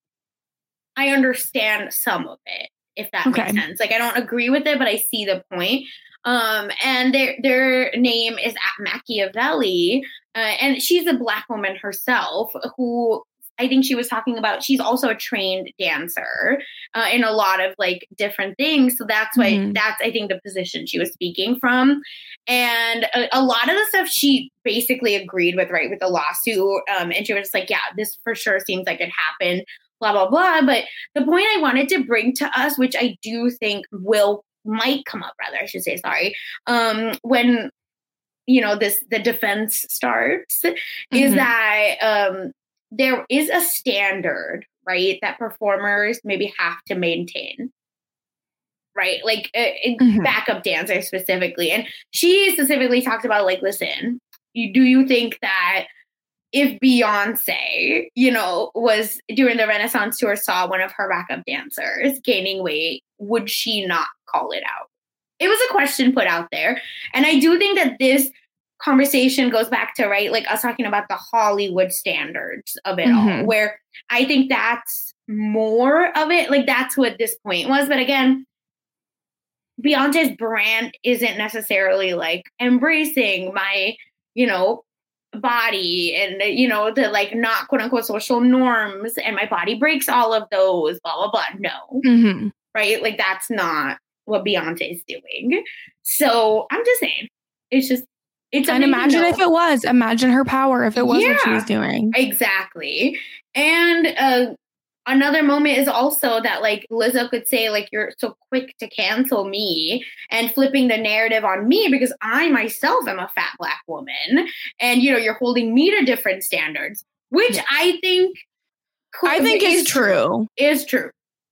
I understand some of it, if that makes sense. Like, I don't agree with it, but I see the point. And their name is at Machiavelli, and she's a Black woman herself who, I think she was talking about, she's also a trained dancer in a lot of like different things. So that's why that's, I think, the position she was speaking from. And a lot of the stuff she basically agreed with, right, with the lawsuit. And she was just like, yeah, this for sure seems like it happened, blah, blah, blah. But the point I wanted to bring to us, which I do think might come up, rather, I should say, sorry, when, the defense starts, is that there is a standard, right, that performers maybe have to maintain, right? Like backup dancers specifically. And she specifically talked about, like, listen, do you think that if Beyonce, was during the Renaissance tour, saw one of her backup dancers gaining weight, would she not call it out? It was a question put out there. And I do think that this conversation goes back to, right, like us talking about the Hollywood standards of it all, where I think that's more of it. Like, that's what this point was. But again, Beyonce's brand isn't necessarily like embracing my, body and, you know, the like not quote unquote social norms and my body breaks all of those, blah, blah, blah. No. Mm-hmm. Right? Like that's not what Beyonce is doing. So I'm just saying, it's and imagine if it was. Imagine her power if it was what she was doing. Exactly. And another moment is also that like Lizzo could say like, you're so quick to cancel me and flipping the narrative on me because I myself am a fat Black woman. And, you know, you're holding me to different standards, which I think is true. Is true.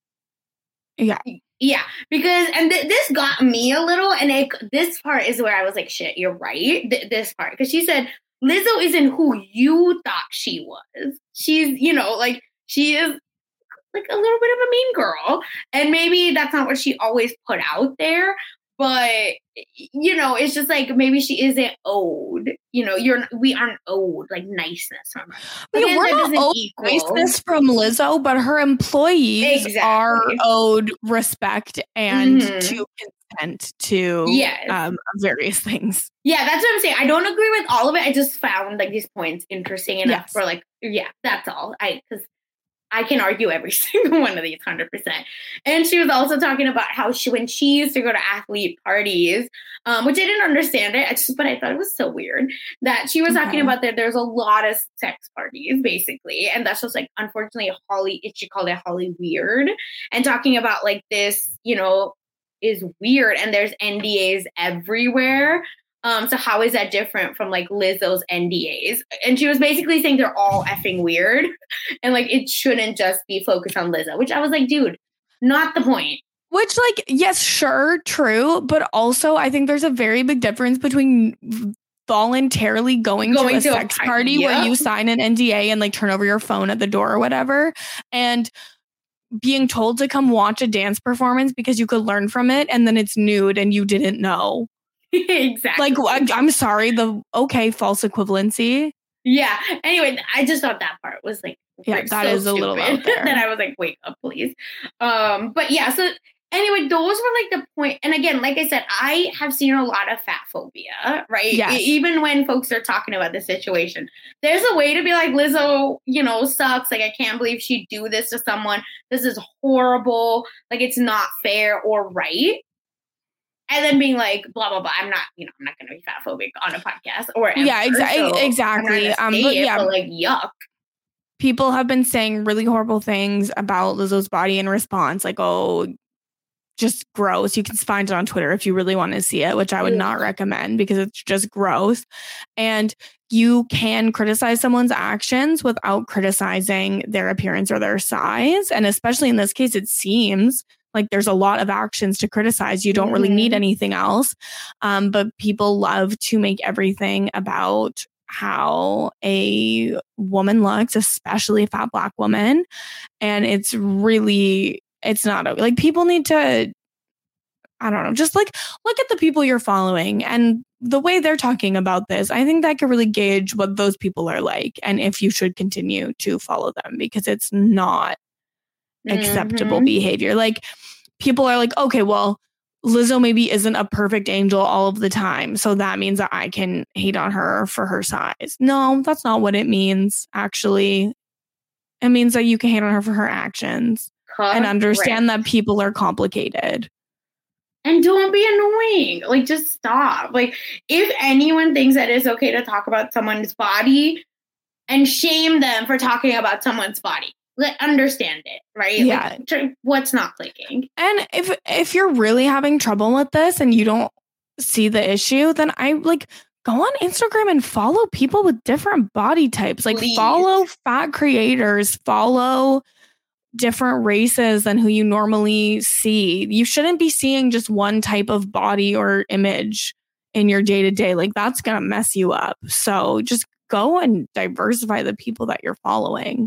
Yeah. Yeah, because, and this got me a little, and this part is where I was like, shit, you're right. This part, because she said, Lizzo isn't who you thought she was. She's, you know, like, she is like a little bit of a mean girl. And maybe that's not what she always put out there. But, you know, it's just like, maybe she isn't owed, you know, we aren't owed like niceness from her. Yeah, we're not owed niceness from Lizzo, but her employees are owed respect and to consent to various things. Yeah, that's what I'm saying. I don't agree with all of it. I just found like these points interesting enough for like, that's all. Because I can argue every single one of these 100%. And she was also talking about how when she used to go to athlete parties, which I didn't understand it, but I thought it was so weird that she was talking about that there's a lot of sex parties basically. And that's just like, unfortunately, she called it Holly weird, and talking about like this, you know, is weird. And there's NDAs everywhere. So how is that different from like Lizzo's NDAs? And she was basically saying they're all effing weird and like it shouldn't just be focused on Lizzo, which I was like, dude, not the point. Which like, yes, sure, true. But also I think there's a very big difference between voluntarily going to a sex party where you sign an NDA and like turn over your phone at the door or whatever, and being told to come watch a dance performance because you could learn from it and then it's nude and you didn't know. Exactly. Like, I'm sorry, false equivalency. Yeah. Anyway, I just thought that part was like, that so is a little out there. That I was like, wake up, please. But yeah, so anyway, those were like the point. And again, like I said, I have seen a lot of fat phobia, right? Yes. Even when folks are talking about the situation, there's a way to be like, Lizzo, you know, sucks. Like, I can't believe she'd do this to someone. This is horrible. Like, it's not fair or right. And then being like, blah, blah, blah. I'm not going to be fat phobic on a podcast or ever. Yeah, exactly. But like, yuck. People have been saying really horrible things about Lizzo's body in response. Like, oh, just gross. You can find it on Twitter if you really want to see it, which I would not recommend because it's just gross. And you can criticize someone's actions without criticizing their appearance or their size. And especially in this case, it seems like there's a lot of actions to criticize. You don't really need anything else. But people love to make everything about how a woman looks, especially a fat Black woman. And it's not like people need to, I don't know, just like look at the people you're following and the way they're talking about this. I think that can really gauge what those people are like and if you should continue to follow them, because it's not acceptable behavior. Like, people are like, okay, well, Lizzo maybe isn't a perfect angel all of the time, so that means that I can hate on her for her size. No, that's not what it means, actually. It means that you can hate on her for her actions. And understand that people are complicated. And don't be annoying. Like, just stop. Like, if anyone thinks that it's okay to talk about someone's body, and shame them for talking about someone's body. Like, understand it, right? Yeah. Like, what's not clicking? And if you're really having trouble with this and you don't see the issue, then I like go on Instagram and follow people with different body types. Like, follow fat creators, follow different races than who you normally see. You shouldn't be seeing just one type of body or image in your day-to-day. Like, that's going to mess you up. So just go and diversify the people that you're following.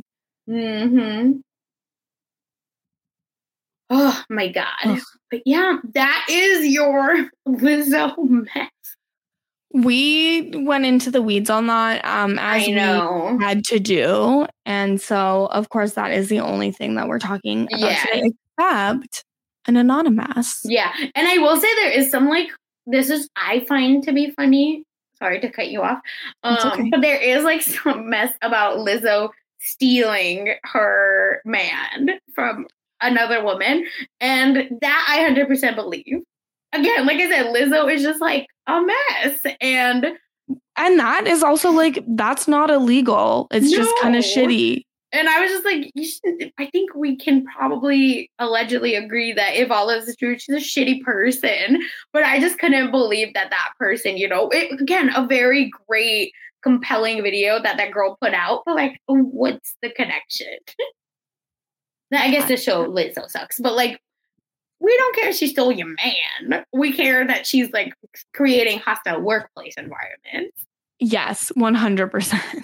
Oh my God. Ugh. But yeah, that is your Lizzo mess. We went into the weeds on that as we had to do. And so, of course, that is the only thing that we're talking about today, except an anonymous. Yeah. And I will say there is some, like, I find to be funny. Sorry to cut you off. Okay. But there is like some mess about Lizzo stealing her man from another woman. And that I 100% believe. Again, like I said, Lizzo is just like a mess. And that is also like, that's not illegal. It's just kind of shitty. And I was just like, I think we can probably allegedly agree that if all this is true, she's a shitty person. But I just couldn't believe that person, again, a very great, compelling video that girl put out. But like, what's the connection? I guess the show Lizzo sucks. But like, we don't care if she stole your man. We care that she's like creating hostile workplace environments. Yes, 100%.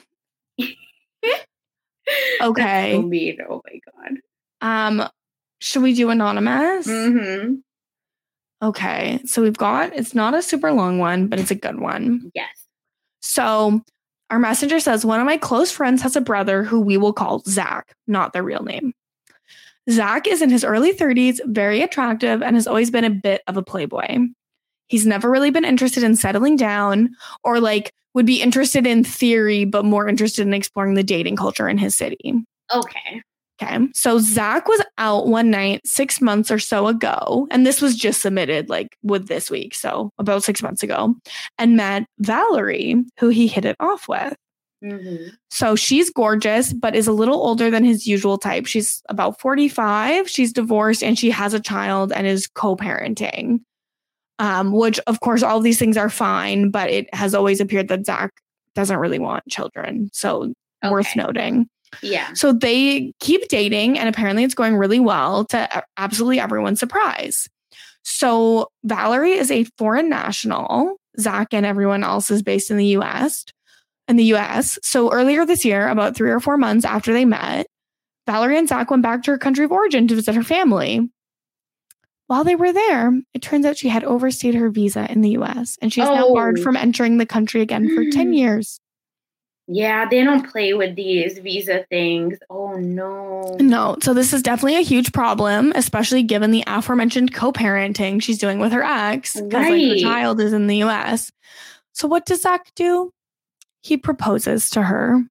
Okay. That's so mean. Oh my God. Should we do anonymous? Mm-hmm. Okay. So it's not a super long one, but it's a good one. Yes. So our messenger says, one of my close friends has a brother who we will call Zach, not their real name. Zach is in his early 30s, very attractive, and has always been a bit of a playboy. He's never really been interested in settling down or like would be interested in theory, but more interested in exploring the dating culture in his city. Okay. So Zach was out one night 6 months or so ago, and this was just submitted like with this week. So about 6 months ago, and met Valerie, who he hit it off with. Mm-hmm. So she's gorgeous, but is a little older than his usual type. She's about 45. She's divorced and she has a child and is co-parenting. Which, of course, all of these things are fine, but it has always appeared that Zach doesn't really want children. So worth noting. Yeah. So they keep dating, and apparently it's going really well to absolutely everyone's surprise. So Valerie is a foreign national. Zach and everyone else is based in the U.S. So earlier this year, about 3 or 4 months after they met, Valerie and Zach went back to her country of origin to visit her family. While they were there, it turns out she had overstayed her visa in the U.S. and she's now barred from entering the country again for 10 years. Yeah, they don't play with these visa things. Oh, no. No, so this is definitely a huge problem, especially given the aforementioned co-parenting she's doing with her ex because her child is in the U.S. So what does Zach do? He proposes to her.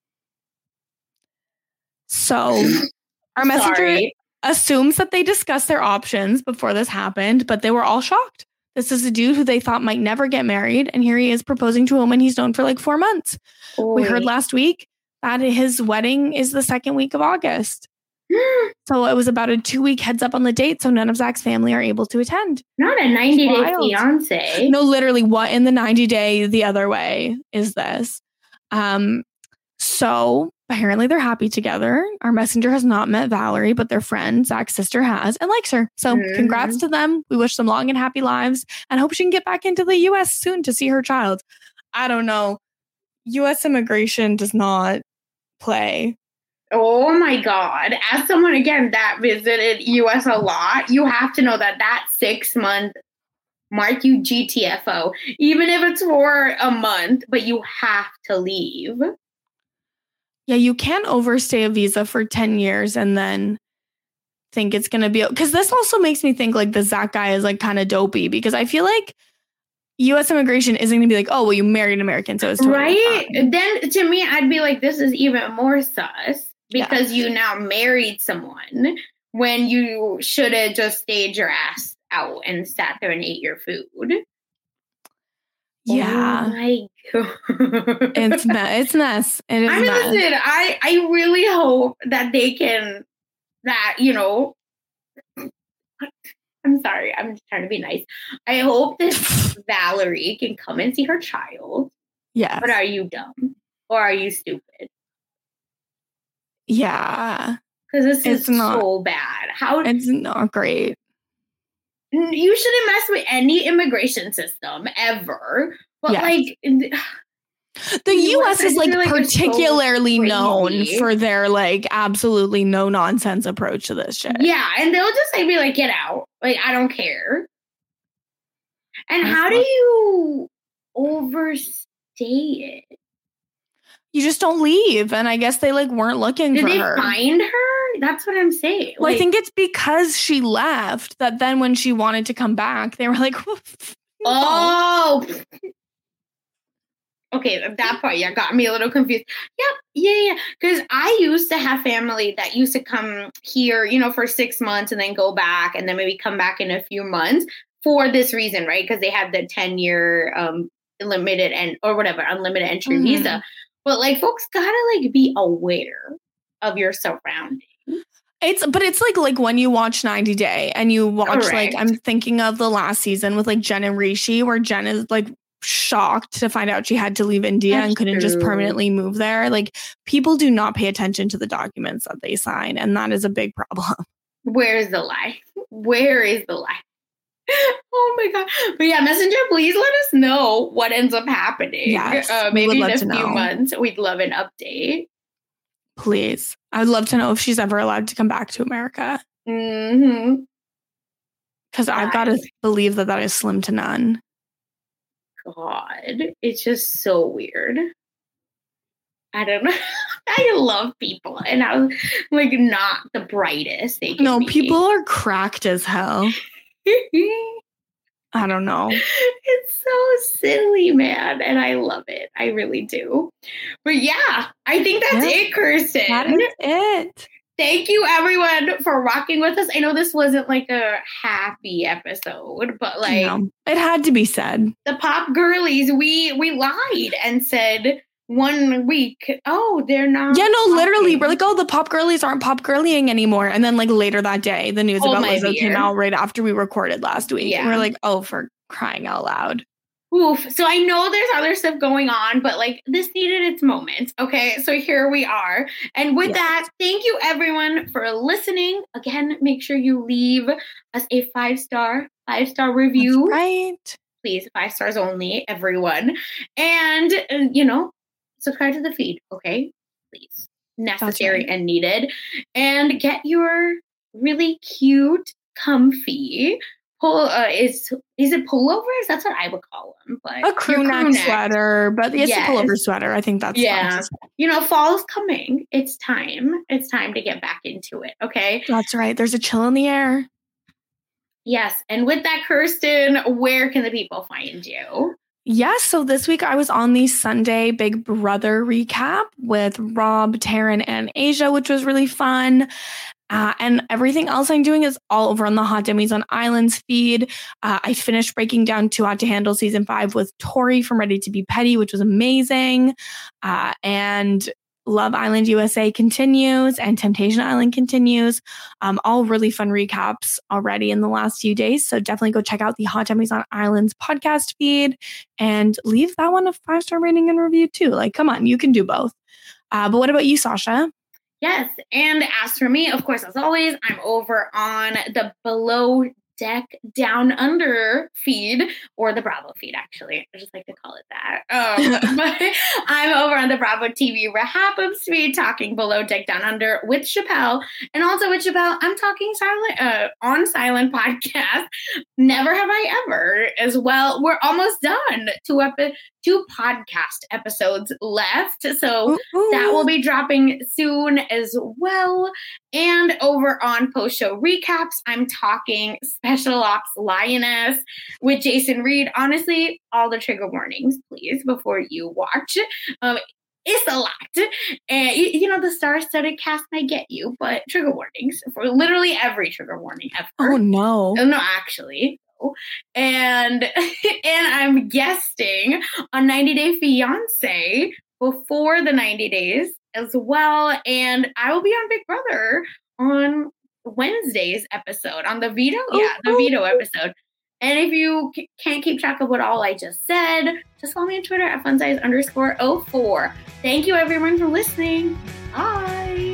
So our messenger assumes that they discussed their options before this happened, but they were all shocked. This is a dude who they thought might never get married, and here he is proposing to a woman he's known for like 4 months. We heard last week that his wedding is the 2nd week of August. So it was about a 2-week heads up on the date, so none of Zach's family are able to attend. Not a 90-day fiance. No, literally, what in the 90-day the other way is this? So apparently they're happy together. Our messenger has not met Valerie, but their friend, Zach's sister, has and likes her. So congrats to them. We wish them long and happy lives and hope she can get back into the U.S. soon to see her child. I don't know. U.S. immigration does not play. Oh my God. As someone, again, that visited U.S. a lot, you have to know that 6 month mark, you GTFO, even if it's for a month, but you have to leave. Yeah, you can't overstay a visa for 10 years and then think it's going to be... Because this also makes me think like the Zach guy is like kind of dopey because I feel like U.S. immigration isn't going to be like, oh, well, you married an American, so it's totally fine. Then to me, I'd be like, this is even more sus because you now married someone when you should have just stayed your ass out and sat there and ate your food. Yeah. Oh my God. It's mess. It is mess. Listen, I really hope that they can, I'm sorry, I'm just trying to be nice. I hope that Valerie can come and see her child. Yeah. But are you dumb? Or are you stupid? Yeah. Because this is so bad. It's not great. You shouldn't mess with any immigration system ever. But the U.S. is like particularly known for their like absolutely no nonsense approach to this shit. Yeah, and they'll just be like, get out. Like, I don't care. And how do you overstay it? You just don't leave. And I guess they like weren't looking for her. Did they find her? That's what I'm saying. Well, I think it's because she left that then when she wanted to come back, they were like, oh. Okay, that part, got me a little confused. Yep, yeah. Because I used to have family that used to come here, for 6 months and then go back and then maybe come back in a few months for this reason, right? Because they had the 10-year unlimited entry visa. But like, folks gotta like be aware of your surroundings. It's like when you watch 90 Day and you watch Correct. like, I'm thinking of the last season with like Jen and Rishi, where Jen is like shocked to find out she had to leave India and couldn't just permanently move there. Like, people do not pay attention to the documents that they sign, and that is a big problem. Where is the lie? Where is the lie? Oh my God. But yeah, Messenger, please let us know what ends up happening. Yes, maybe in a few months. We'd love an update. Please. I would love to know if she's ever allowed to come back to America. Mm-hmm. Because I've got to believe that is slim to none. God, it's just so weird. I don't know. I love people, and I was like not the brightest. People are cracked as hell. I don't know. It's so silly, man, and I love it. I really do. But yeah, I think that's it, Kirsten. That is it. Thank you, everyone, for rocking with us. I know this wasn't like a happy episode, but like it had to be said. The pop girlies, we lied and said 1 week, they're not. Yeah, no, literally, we're like, the pop girlies aren't pop girlying anymore. And then like later that day, the news about Lizzo came out right after we recorded last week. Yeah. And we're like, for crying out loud. Oof. So I know there's other stuff going on, but like this needed its moment. Okay. So here we are. And with that, thank you everyone for listening. Again, make sure you leave us a 5-star review. That's right. Please, 5 stars only, everyone. And, subscribe to the feed. Okay. Please. Necessary and needed. And get your really cute, comfy is it pullovers? That's what I would call them. But a crew neck sweater, but it's a pullover sweater. I think that's fun. Fall's coming. It's time. It's time to get back into it. Okay. That's right. There's a chill in the air. Yes. And with that, Kirsten, where can the people find you? Yes. So this week I was on the Sunday Big Brother recap with Rob, Taryn, and Asia, which was really fun. And everything else I'm doing is all over on the Hot Demis on Islands feed. I finished breaking down Too Hot to Handle season 5 with Tori from Ready to Be Petty, which was amazing. And Love Island USA continues and Temptation Island continues. All really fun recaps already in the last few days. So definitely go check out the Hot Demis on Islands podcast feed and leave that one a 5-star rating and review too. Like, come on, you can do both. But what about you, Sasha? Yes. And as for me, of course, as always, I'm over on the Below Deck Down Under feed, or the Bravo feed, actually. I just like to call it that. But I'm over on the Bravo TV Rehabs feed talking Below Deck Down Under with Chappelle. And also with Chappelle, I'm talking on Silent podcast. Never Have I Ever as well. We're almost done. 2 podcast episodes left. So that will be dropping soon as well. And over on Post Show Recaps, I'm talking Special Ops Lioness with Jason Reed. Honestly, all the trigger warnings, please, before you watch. It's a lot. And, the star-studded cast might get you, but trigger warnings for literally every trigger warning ever. Oh, no. No, actually. And I'm guesting on 90 Day Fiancé before the 90 days as well. And I will be on Big Brother on Wednesday's episode, on the veto. The veto episode. And if you can't keep track of what all I just said, just follow me on Twitter at funsize_04. Thank you everyone for listening. Bye.